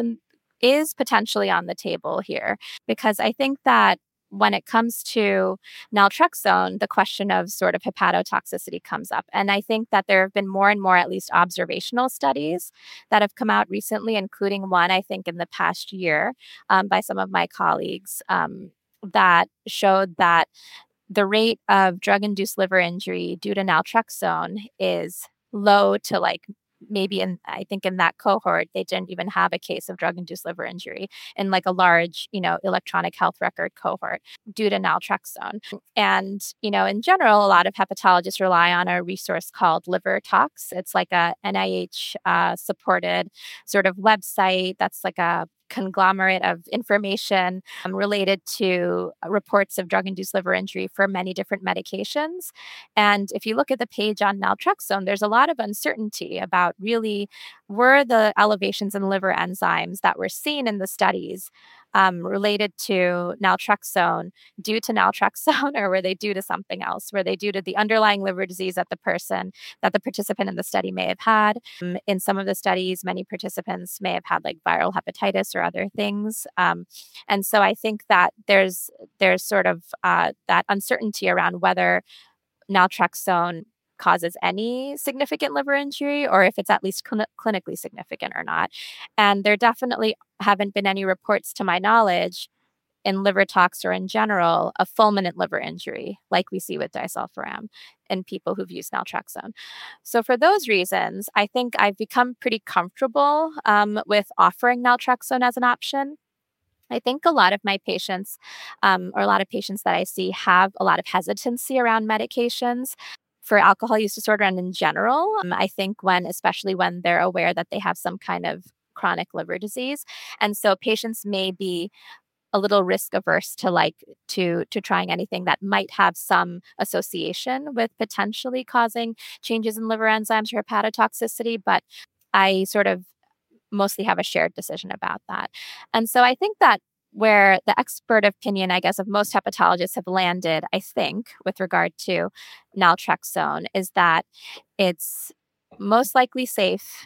Speaker 4: is potentially on the table here, because I think that when it comes to naltrexone, the question of sort of hepatotoxicity comes up. And I think that there have been more and more, at least observational studies that have come out recently, including one, I think, in the past year by some of my colleagues that showed that the rate of drug-induced liver injury due to naltrexone is low to like maybe I think in that cohort, they didn't even have a case of drug-induced liver injury in like a large, electronic health record cohort due to naltrexone. And, in general, a lot of hepatologists rely on a resource called LiverTox. It's like a NIH supported sort of website that's like a conglomerate of information related to reports of drug-induced liver injury for many different medications. And if you look at the page on naltrexone, there's a lot of uncertainty about really were the elevations in liver enzymes that were seen in the studies related to naltrexone due to naltrexone, or were they due to something else? Were they due to the underlying liver disease that the participant in the study may have had? In some of the studies, many participants may have had like viral hepatitis or other things. And so I think that there's sort of that uncertainty around whether naltrexone causes any significant liver injury or if it's at least clinically significant or not. And there definitely haven't been any reports to my knowledge in liver tox or in general of fulminant liver injury like we see with disulfiram in people who've used naltrexone. So for those reasons, I think I've become pretty comfortable with offering naltrexone as an option. I think a lot of my patients, or a lot of patients that I see, have a lot of hesitancy around medications for alcohol use disorder and in general. I think especially when they're aware that they have some kind of chronic liver disease. And so patients may be a little risk averse to trying anything that might have some association with potentially causing changes in liver enzymes or hepatotoxicity. But I sort of mostly have a shared decision about that. And so I think that where the expert opinion, I guess, of most hepatologists have landed, I think, with regard to naltrexone, is that it's most likely safe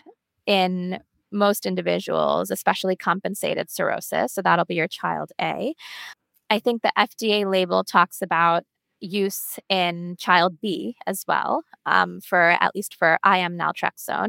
Speaker 4: in most individuals, especially compensated cirrhosis. So that'll be your child A. I think the FDA label talks about use in child B as well, at least for IM naltrexone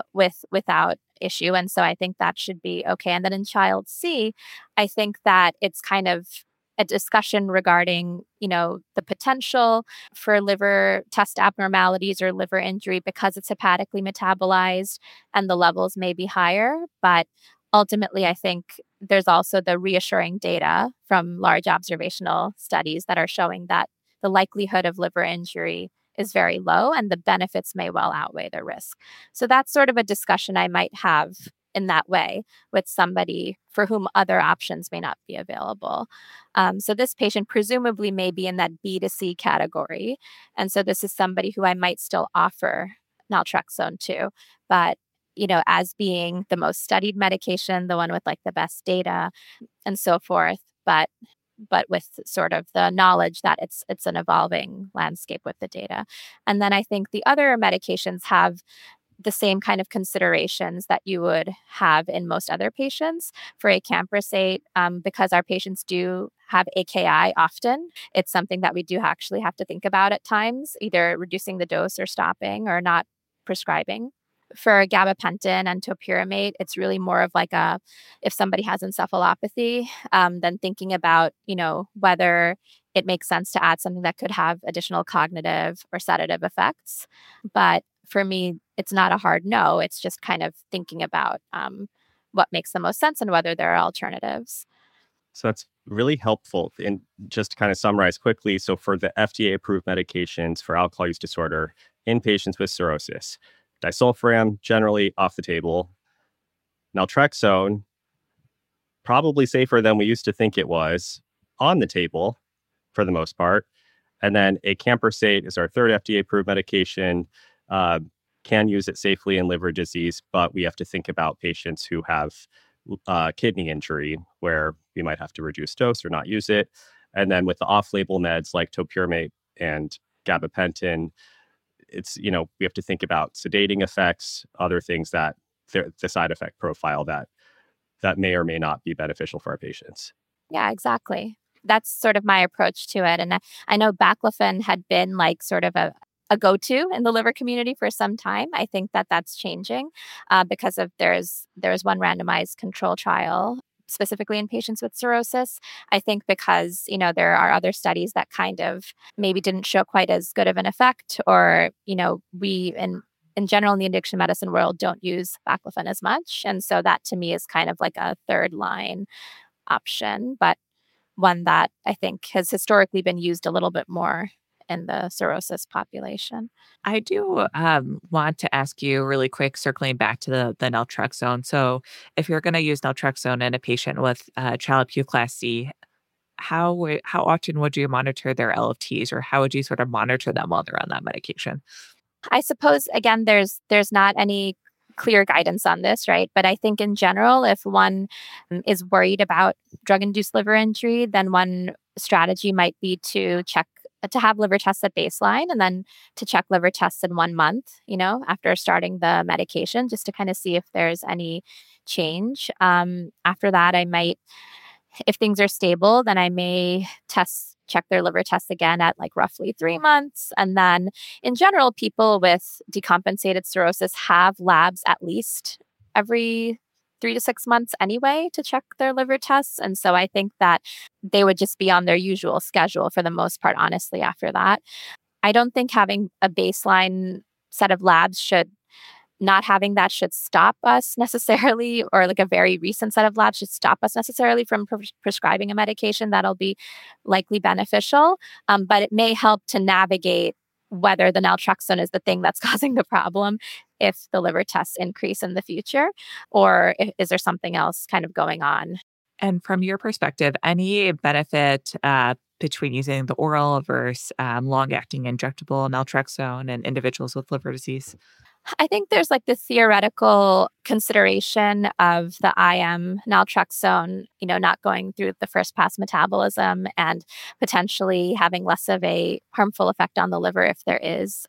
Speaker 4: without issue. And so I think that should be okay. And then in child C, I think that it's kind of a discussion regarding, the potential for liver test abnormalities or liver injury because it's hepatically metabolized and the levels may be higher. But ultimately, I think there's also the reassuring data from large observational studies that are showing that the likelihood of liver injury is very low and the benefits may well outweigh the risk. So that's sort of a discussion I might have in that way with somebody for whom other options may not be available. So this patient presumably may be in that B to C category. And so this is somebody who I might still offer naltrexone to, but as being the most studied medication, the one with like the best data and so forth, but with sort of the knowledge that it's an evolving landscape with the data. And then I think the other medications have the same kind of considerations that you would have in most other patients. For acamprosate, because our patients do have AKI often, it's something that we do actually have to think about at times, either reducing the dose or stopping or not prescribing. For gabapentin and topiramate, it's really more of like if somebody has encephalopathy, then thinking about, whether it makes sense to add something that could have additional cognitive or sedative effects. But for me, it's not a hard no. It's just kind of thinking about what makes the most sense and whether there are alternatives.
Speaker 3: So that's really helpful. And just to kind of summarize quickly, so for the FDA-approved medications for alcohol use disorder in patients with cirrhosis, disulfiram, generally off the table. Naltrexone, probably safer than we used to think it was, on the table for the most part. And then acamprosate is our third FDA-approved medication. Can use it safely in liver disease, but we have to think about patients who have kidney injury where we might have to reduce dose or not use it. And then with the off-label meds like topiramate and gabapentin, it's, we have to think about sedating effects, other things that the side effect profile that may or may not be beneficial for our patients.
Speaker 4: Yeah, exactly. That's sort of my approach to it. And I know baclofen had been like sort of a go-to in the liver community for some time. I think that that's changing because there's one randomized control trial specifically in patients with cirrhosis. I think because, there are other studies that kind of maybe didn't show quite as good of an effect, or, we in general in the addiction medicine world don't use baclofen as much. And so that to me is kind of like a third line option, but one that I think has historically been used a little bit more in the cirrhosis population.
Speaker 2: I do want to ask you really quick, circling back to the naltrexone. So if you're going to use naltrexone in a patient with Child-Pugh class C, how often would you monitor their LFTs, or how would you sort of monitor them while they're on that medication?
Speaker 4: I suppose, again, there's not any clear guidance on this, right? But I think in general, if one is worried about drug-induced liver injury, then one strategy might be to have liver tests at baseline, and then to check liver tests in 1 month, after starting the medication, just to kind of see if there's any change. After that, if things are stable, then I may check their liver tests again at like roughly 3 months. And then in general, people with decompensated cirrhosis have labs at least every 3 to 6 months anyway to check their liver tests. And so I think that they would just be on their usual schedule for the most part, honestly, after that. I don't think having a baseline set of labs should stop us necessarily, or like a very recent set of labs should stop us necessarily from prescribing a medication that'll be likely beneficial. But it may help to navigate whether the naltrexone is the thing that's causing the problem, if the liver tests increase in the future, or is there something else kind of going on?
Speaker 2: And from your perspective, any benefit between using the oral versus long-acting injectable naltrexone in individuals with liver disease?
Speaker 4: I think there's like the theoretical consideration of the IM naltrexone, not going through the first pass metabolism and potentially having less of a harmful effect on the liver if there is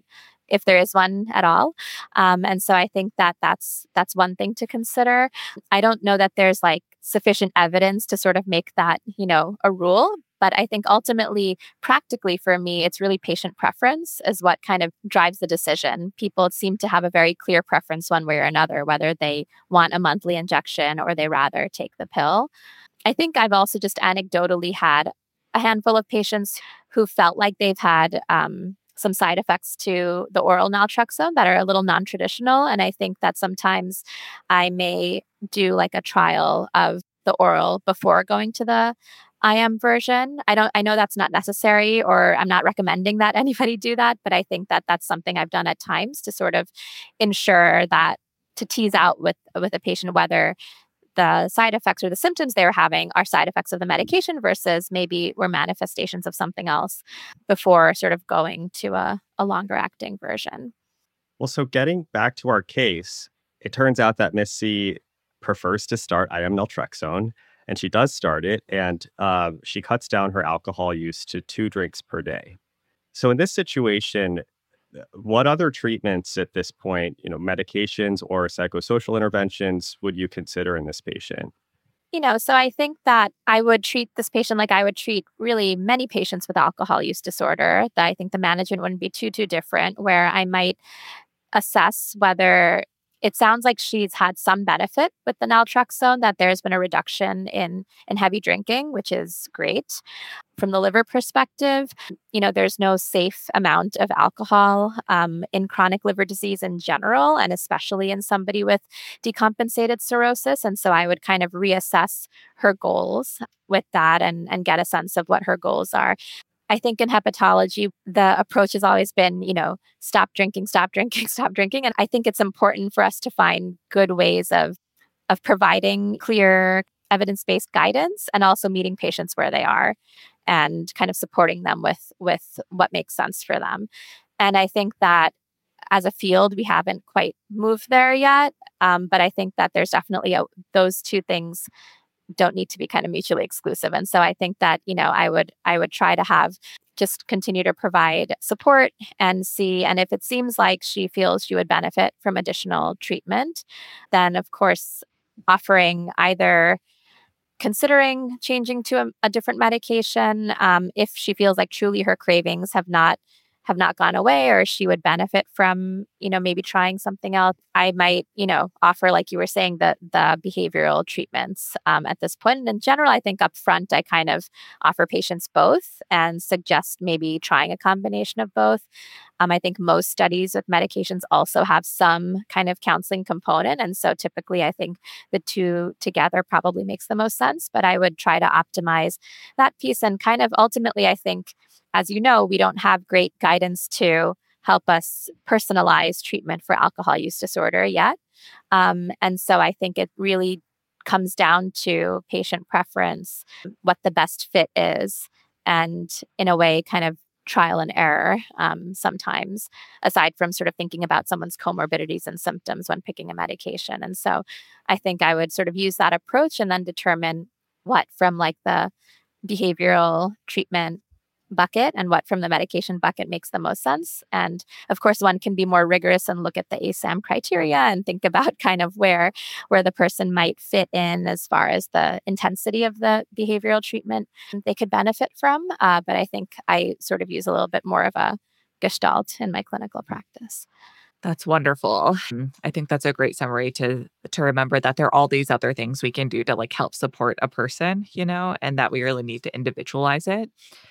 Speaker 4: one at all. And so I think that that's one thing to consider. I don't know that there's like sufficient evidence to sort of make that, a rule. But I think ultimately, practically for me, it's really patient preference is what kind of drives the decision. People seem to have a very clear preference one way or another, whether they want a monthly injection or they rather take the pill. I think I've also just anecdotally had a handful of patients who felt like they've had some side effects to the oral naltrexone that are a little non-traditional. And I think that sometimes I may do like a trial of the oral before going to the IM version. I know that's not necessary, or I'm not recommending that anybody do that, but I think that that's something I've done at times to sort of ensure that, to tease out with a patient whether the side effects or the symptoms they were having are side effects of the medication versus maybe were manifestations of something else, before sort of going to a longer acting version.
Speaker 3: Well, so getting back to our case, it turns out that Miss C prefers to start IM naltrexone, and she does start it, and she cuts down her alcohol use to 2 drinks per day. So in this situation, what other treatments at this point, medications or psychosocial interventions, would you consider in this patient?
Speaker 4: So I think that I would treat this patient like I would treat really many patients with alcohol use disorder. That I think the management wouldn't be too different, where I might assess whether it sounds like she's had some benefit with the naltrexone, that there's been a reduction in heavy drinking, which is great. From the liver perspective, there's no safe amount of alcohol in chronic liver disease in general, and especially in somebody with decompensated cirrhosis. And so I would kind of reassess her goals with that and get a sense of what her goals are. I think in hepatology, the approach has always been, stop drinking, stop drinking, stop drinking. And I think it's important for us to find good ways of providing clear evidence-based guidance, and also meeting patients where they are and kind of supporting them with what makes sense for them. And I think that as a field, we haven't quite moved there yet. But I think that there's definitely those two things don't need to be kind of mutually exclusive. And so I think that, I would try to just continue to provide support and see. And if it seems like she feels she would benefit from additional treatment, then of course, offering either considering changing to a different medication, if she feels like truly her cravings have not gone away, or she would benefit from, maybe trying something else. I might, offer, like you were saying, the behavioral treatments at this point. And in general, I think up front, I kind of offer patients both and suggest maybe trying a combination of both. I think most studies with medications also have some kind of counseling component. And so typically, I think the two together probably makes the most sense. But I would try to optimize that piece. And kind of ultimately, I think as you know, we don't have great guidance to help us personalize treatment for alcohol use disorder yet. And so I think it really comes down to patient preference, what the best fit is, and in a way, kind of trial and error sometimes, aside from sort of thinking about someone's comorbidities and symptoms when picking a medication. And so I think I would sort of use that approach and then determine what from like the behavioral treatment bucket and what from the medication bucket makes the most sense. And of course, one can be more rigorous and look at the ASAM criteria and think about kind of where the person might fit in as far as the intensity of the behavioral treatment they could benefit from. But I think I sort of use a little bit more of a gestalt in my clinical practice.
Speaker 2: That's wonderful. I think that's a great summary to remember that there are all these other things we can do to like help support a person, and that we really need to individualize it.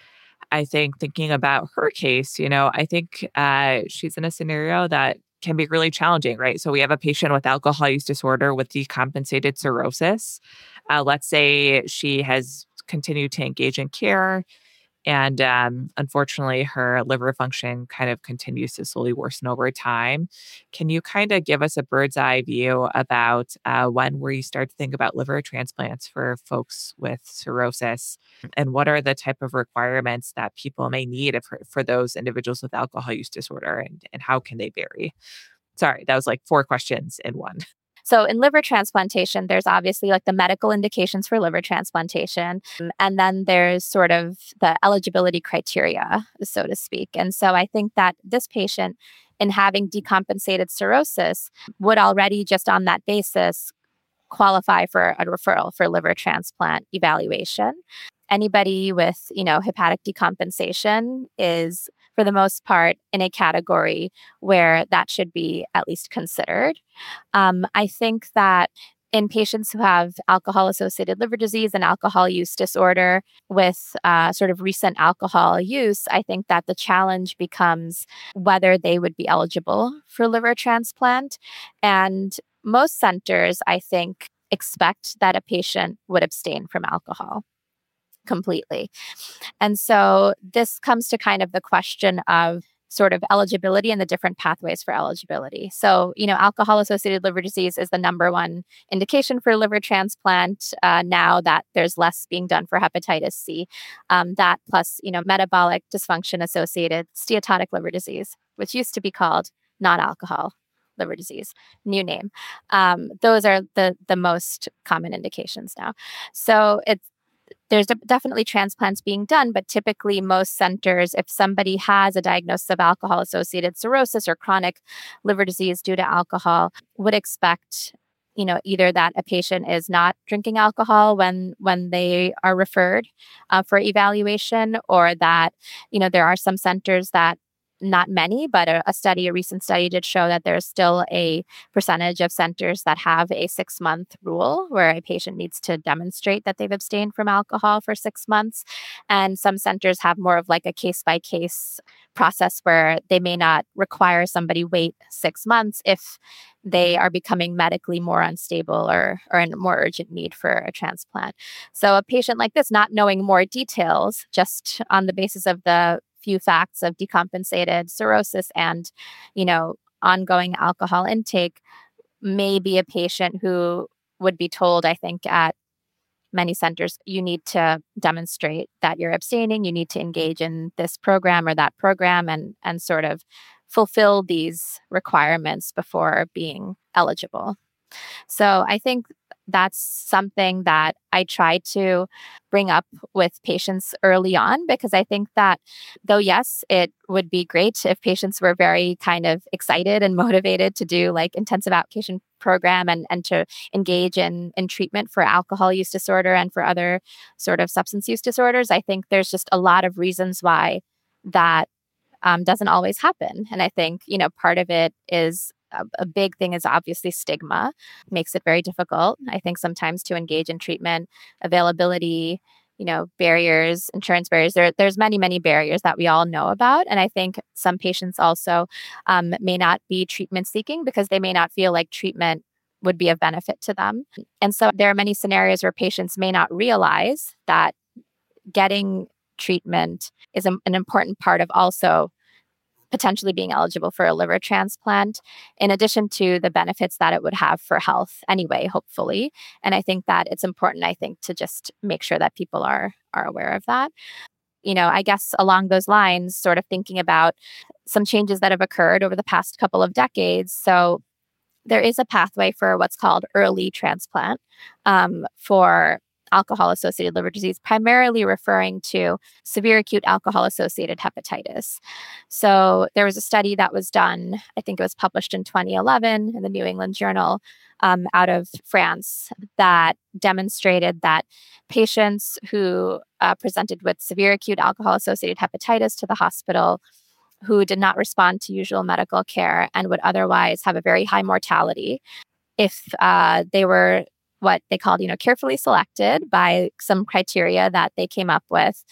Speaker 2: I think thinking about her case, I think she's in a scenario that can be really challenging, right? So we have a patient with alcohol use disorder with decompensated cirrhosis. Let's say she has continued to engage in care, and unfortunately, her liver function kind of continues to slowly worsen over time. Can you kind of give us a bird's eye view about where you start to think about liver transplants for folks with cirrhosis? And what are the type of requirements that people may need for those individuals with alcohol use disorder? And how can they vary? Sorry, that was like 4 questions in one.
Speaker 4: So in liver transplantation, there's obviously like the medical indications for liver transplantation. And then there's sort of the eligibility criteria, so to speak. And so I think that this patient, in having decompensated cirrhosis, would already just on that basis qualify for a referral for liver transplant evaluation. Anybody with, hepatic decompensation is, for the most part, in a category where that should be at least considered. I think that in patients who have alcohol-associated liver disease and alcohol use disorder with sort of recent alcohol use, I think that the challenge becomes whether they would be eligible for liver transplant. And most centers, I think, expect that a patient would abstain from alcohol completely. And so this comes to kind of the question of sort of eligibility and the different pathways for eligibility. So, alcohol-associated liver disease is the number one indication for liver transplant now that there's less being done for hepatitis C. That plus, metabolic dysfunction-associated steatotic liver disease, which used to be called non-alcohol liver disease, new name. Those are the most common indications now. So there's definitely transplants being done, but typically most centers, if somebody has a diagnosis of alcohol-associated cirrhosis or chronic liver disease due to alcohol, would expect, either that a patient is not drinking alcohol when they are referred for evaluation, or that, there are some centers that, not many, but a recent study did show that there's still a percentage of centers that have a 6-month rule where a patient needs to demonstrate that they've abstained from alcohol for 6 months. And some centers have more of like a case-by-case process where they may not require somebody wait 6 months if they are becoming medically more unstable or in more urgent need for a transplant. So a patient like this, not knowing more details, just on the basis of the few facts of decompensated cirrhosis and, ongoing alcohol intake, may be a patient who would be told, I think, at many centers, you need to demonstrate that you're abstaining, you need to engage in this program or that program and sort of fulfill these requirements before being eligible. So I think that's something that I try to bring up with patients early on, because I think that though, yes, it would be great if patients were very kind of excited and motivated to do like intensive outpatient program and to engage in treatment for alcohol use disorder and for other sort of substance use disorders. I think there's just a lot of reasons why that doesn't always happen. And I think, part of it is a big thing is obviously stigma. Makes it very difficult, I think, sometimes to engage in treatment. Availability, barriers, insurance barriers. There's many, many barriers that we all know about. And I think some patients also may not be treatment seeking because they may not feel like treatment would be of benefit to them. And so there are many scenarios where patients may not realize that getting treatment is an important part of also potentially being eligible for a liver transplant, in addition to the benefits that it would have for health anyway, hopefully. And I think that it's important, to just make sure that people are aware of that. I guess along those lines, sort of thinking about some changes that have occurred over the past couple of decades. So there is a pathway for what's called early transplant for alcohol-associated liver disease, primarily referring to severe acute alcohol-associated hepatitis. So there was a study that was done, I think it was published in 2011 in the New England Journal out of France, that demonstrated that patients who presented with severe acute alcohol-associated hepatitis to the hospital who did not respond to usual medical care and would otherwise have a very high mortality if they were what they called, carefully selected by some criteria that they came up with,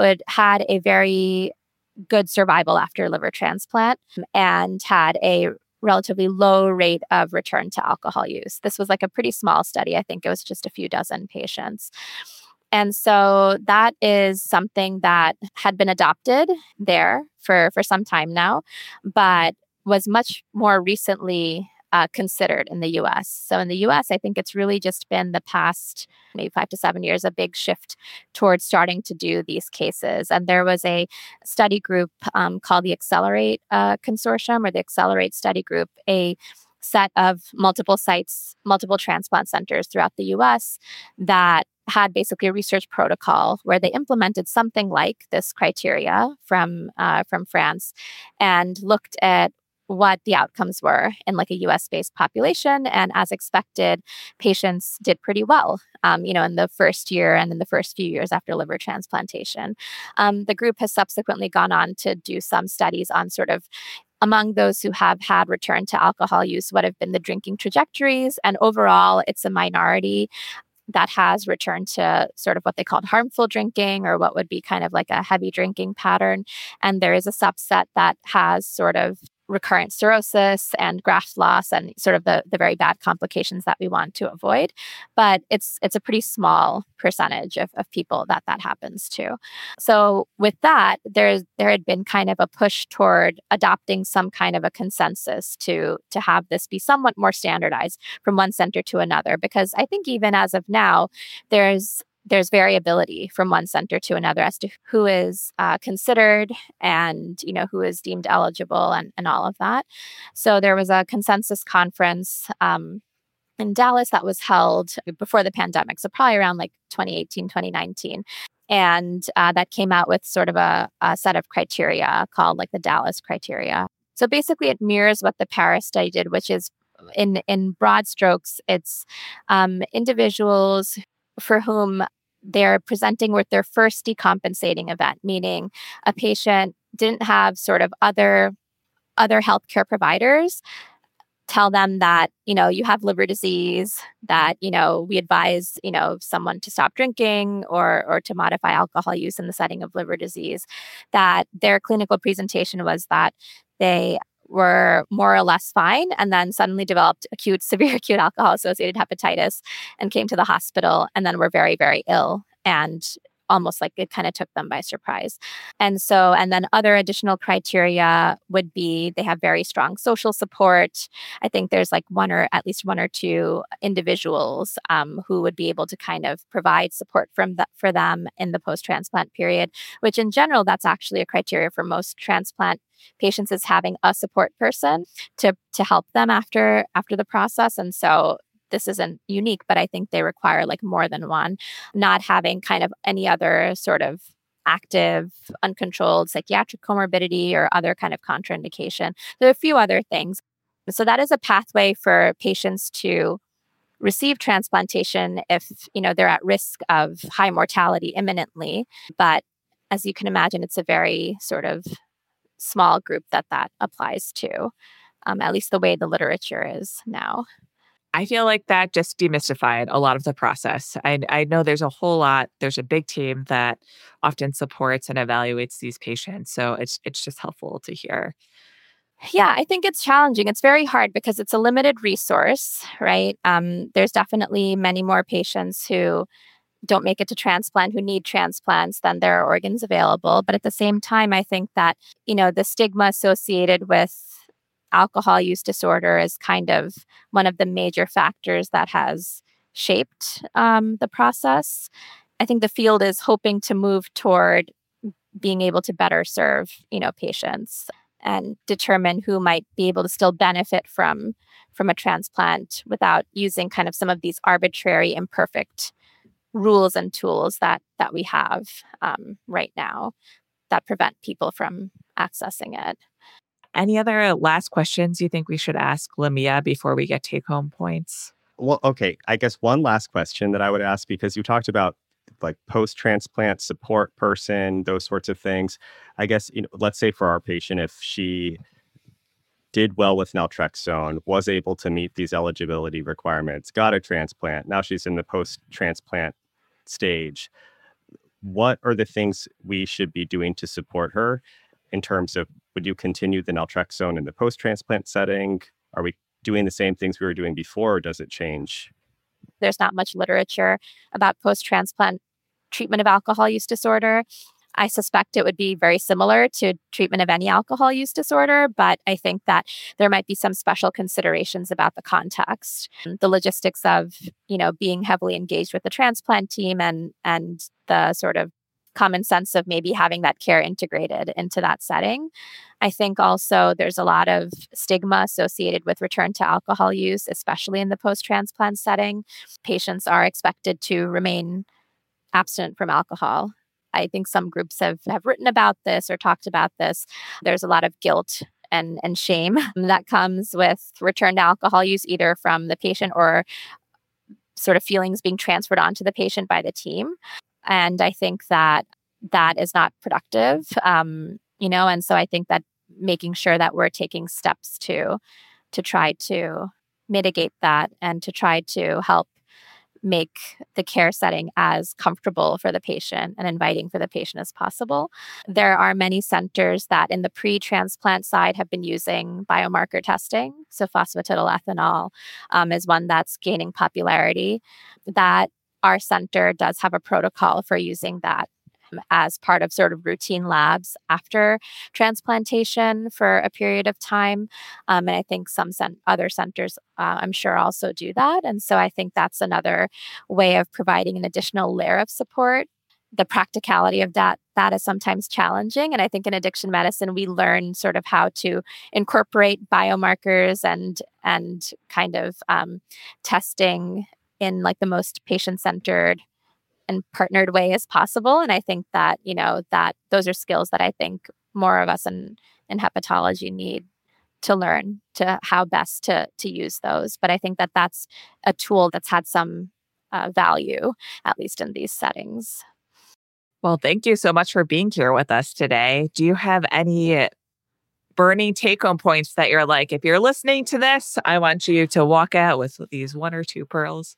Speaker 4: had a very good survival after liver transplant and had a relatively low rate of return to alcohol use. This was like a pretty small study. I think it was just a few dozen patients. And so that is something that had been adopted there for some time now, but was much more recently considered in the US. So in the US, I think it's really just been the past maybe 5 to 7 years, a big shift towards starting to do these cases. And there was a study group called the Accelerate Consortium, or the Accelerate Study Group, a set of multiple sites, multiple transplant centers throughout the US that had basically a research protocol where they implemented something like this criteria from France and looked at what the outcomes were in like a US-based population. And as expected, patients did pretty well, in the first year and in the first few years after liver transplantation. The group has subsequently gone on to do some studies on sort of among those who have had return to alcohol use, what have been the drinking trajectories. And overall, it's a minority that has returned to sort of what they called harmful drinking, or what would be kind of like a heavy drinking pattern. And there is a subset that has sort of recurrent cirrhosis and graft loss and sort of the very bad complications that we want to avoid. But it's a pretty small percentage of people that happens to. So with that, there had been kind of a push toward adopting some kind of a consensus to have this be somewhat more standardized from one center to another. Because I think even as of now, there's variability from one center to another as to who is considered and, who is deemed eligible and all of that. So there was a consensus conference in Dallas that was held before the pandemic, so probably around like 2018, 2019. And that came out with sort of a set of criteria called like the Dallas criteria. So basically it mirrors what the Paris study did, which is in broad strokes, it's individuals for whom they're presenting with their first decompensating event, meaning a patient didn't have sort of other healthcare providers tell them that, you have liver disease, that, we advise, someone to stop drinking or to modify alcohol use in the setting of liver disease, that their clinical presentation was that they were more or less fine and then suddenly developed severe acute alcohol-associated hepatitis and came to the hospital and then were very, very ill, and almost like it kind of took them by surprise. And then other additional criteria would be they have very strong social support. I think there's like at least one or two individuals who would be able to kind of provide support for them in the post-transplant period, which in general, that's actually a criteria for most transplant patients, is having a support person to help them after the process. And so this isn't unique, but I think they require like more than one, not having kind of any other sort of active, uncontrolled psychiatric comorbidity or other kind of contraindication. There are a few other things. So that is a pathway for patients to receive transplantation if, they're at risk of high mortality imminently. But as you can imagine, it's a very sort of small group that applies to, at least the way the literature is now.
Speaker 2: I feel like that just demystified a lot of the process. I know there's a big team that often supports and evaluates these patients. So it's just helpful to hear.
Speaker 4: Yeah, I think it's challenging. It's very hard because it's a limited resource, right? There's definitely many more patients who don't make it to transplant who need transplants, then there are organs available. But at the same time, I think that, the stigma associated with alcohol use disorder is kind of one of the major factors that has shaped the process. I think the field is hoping to move toward being able to better serve, patients and determine who might be able to still benefit from a transplant without using kind of some of these arbitrary, imperfect rules and tools that we have right now that prevent people from accessing it.
Speaker 2: Any other last questions you think we should ask Lamia before we get take-home points?
Speaker 3: Well, okay. I guess one last question that I would ask, because you talked about like post-transplant support person, those sorts of things. I guess, let's say for our patient, if she did well with naltrexone, was able to meet these eligibility requirements, got a transplant, now she's in the post-transplant stage. What are the things we should be doing to support her in terms of, would you continue the naltrexone in the post-transplant setting? Are we doing the same things we were doing before, or does it change?
Speaker 4: There's not much literature about post-transplant treatment of alcohol use disorder. I suspect it would be very similar to treatment of any alcohol use disorder, but I think that there might be some special considerations about the context, the logistics of, being heavily engaged with the transplant team and the sort of common sense of maybe having that care integrated into that setting. I think also there's a lot of stigma associated with return to alcohol use, especially in the post-transplant setting. Patients are expected to remain abstinent from alcohol. I think some groups have written about this or talked about this. There's a lot of guilt and shame that comes with return to alcohol use, either from the patient or sort of feelings being transferred onto the patient by the team. And I think that is not productive, and so I think that making sure that we're taking steps to try to mitigate that and to try to help make the care setting as comfortable for the patient and inviting for the patient as possible. There are many centers that in the pre-transplant side have been using biomarker testing. So phosphatidylethanol is one that's gaining popularity. That our center does have a protocol for using that as part of sort of routine labs after transplantation for a period of time. And I think some other centers, I'm sure, also do that. And so I think that's another way of providing an additional layer of support. The practicality of that is sometimes challenging. And I think in addiction medicine, we learn sort of how to incorporate biomarkers and kind of testing in like the most patient-centered and partnered way as possible. And I think that, that those are skills that I think more of us in hepatology need to learn to how best to use those. But I think that that's a tool that's had some value, at least in these settings.
Speaker 2: Well, thank you so much for being here with us today. Do you have any burning take-home points that you're like, if you're listening to this, I want you to walk out with these one or two pearls?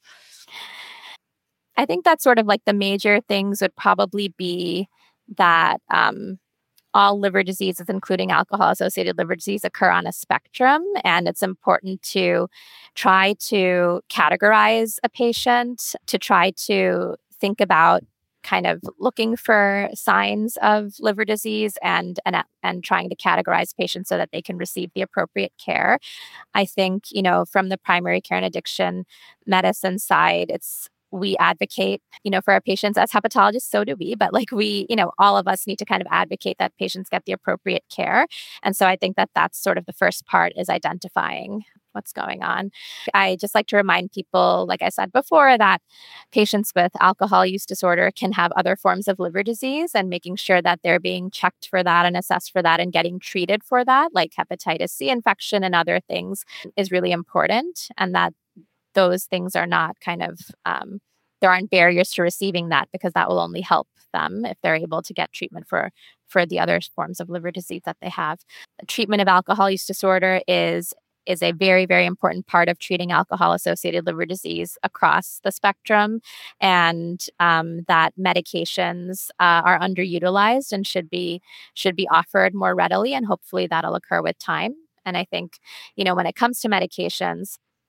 Speaker 4: I think that sort of like the major things would probably be that all liver diseases, including alcohol-associated liver disease, occur on a spectrum. And it's important to try to categorize a patient, to try to think about kind of looking for signs of liver disease and trying to categorize patients so that they can receive the appropriate care. I think, from the primary care and addiction medicine side, we advocate, for our patients as hepatologists, so do we, but all of us need to kind of advocate that patients get the appropriate care. And so I think that that's sort of the first part, is identifying what's going on. I just like to remind people, like I said before, that patients with alcohol use disorder can have other forms of liver disease, and making sure that they're being checked for that and assessed for that and getting treated for that, like hepatitis C infection and other things, is really important. And that those things are not kind of, there aren't barriers to receiving that, because that will only help them if they're able to get treatment for the other forms of liver disease that they have. Treatment of alcohol use disorder is a very, very important part of treating alcohol-associated liver disease across the spectrum, and that medications are underutilized and should be offered more readily, and hopefully that'll occur with time. And I think, when it comes to medications,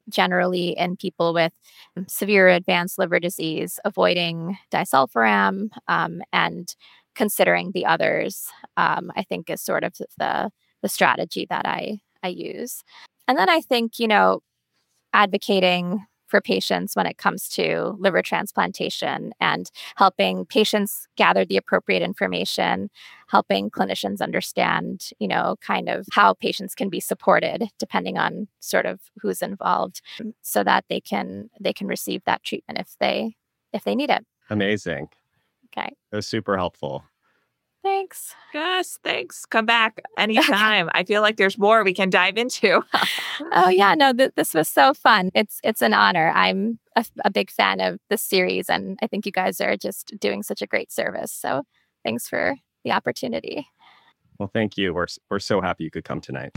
Speaker 4: generally in people with severe advanced liver disease, avoiding disulfiram and considering the others, I think is sort of the strategy that I use. And then I think, advocating for patients when it comes to liver transplantation and helping patients gather the appropriate information, helping clinicians understand, kind of how patients can be supported depending on sort of who's involved so that they can receive that treatment if they need it.
Speaker 3: Amazing.
Speaker 4: Okay.
Speaker 3: That was super helpful.
Speaker 4: Thanks.
Speaker 2: Yes, thanks. Come back anytime. I feel like there's more we can dive into.
Speaker 4: Oh, yeah. No, this was so fun. It's an honor. I'm a big fan of this series, and I think you guys are just doing such a great service. So thanks for the opportunity.
Speaker 3: Well, thank you. We're so happy you could come tonight.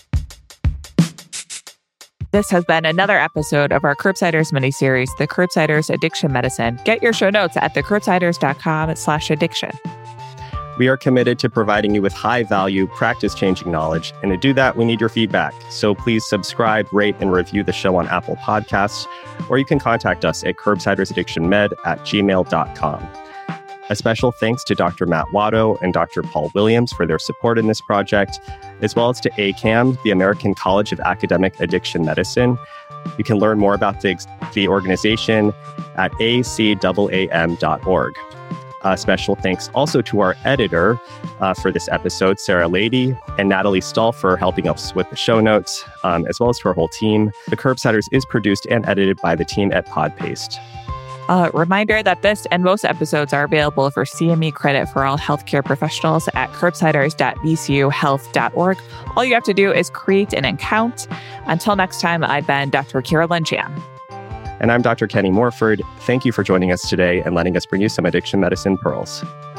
Speaker 2: This has been another episode of our Curbsiders miniseries, The Curbsiders Addiction Medicine. Get your show notes at thecurbsiders.com/addiction.
Speaker 3: We are committed to providing you with high-value, practice-changing knowledge, and to do that, we need your feedback. So please subscribe, rate, and review the show on Apple Podcasts, or you can contact us at curbsidersaddictionmed@gmail.com. A special thanks to Dr. Matt Watto and Dr. Paul Williams for their support in this project, as well as to ACAM, the American College of Academic Addiction Medicine. You can learn more about the organization at acAAM.org. Special thanks also to our editor for this episode, Sarah Lady, and Natalie Stahl for helping us with the show notes, as well as to our whole team. The Curbsiders is produced and edited by the team at Podpaste.
Speaker 2: Reminder that this and most episodes are available for CME credit for all healthcare professionals at curbsiders.vcuhealth.org. All you have to do is create an account. Until next time, I've been Dr. Carolyn Chan.
Speaker 3: And I'm Dr. Kenny Morford. Thank you for joining us today and letting us bring you some addiction medicine pearls.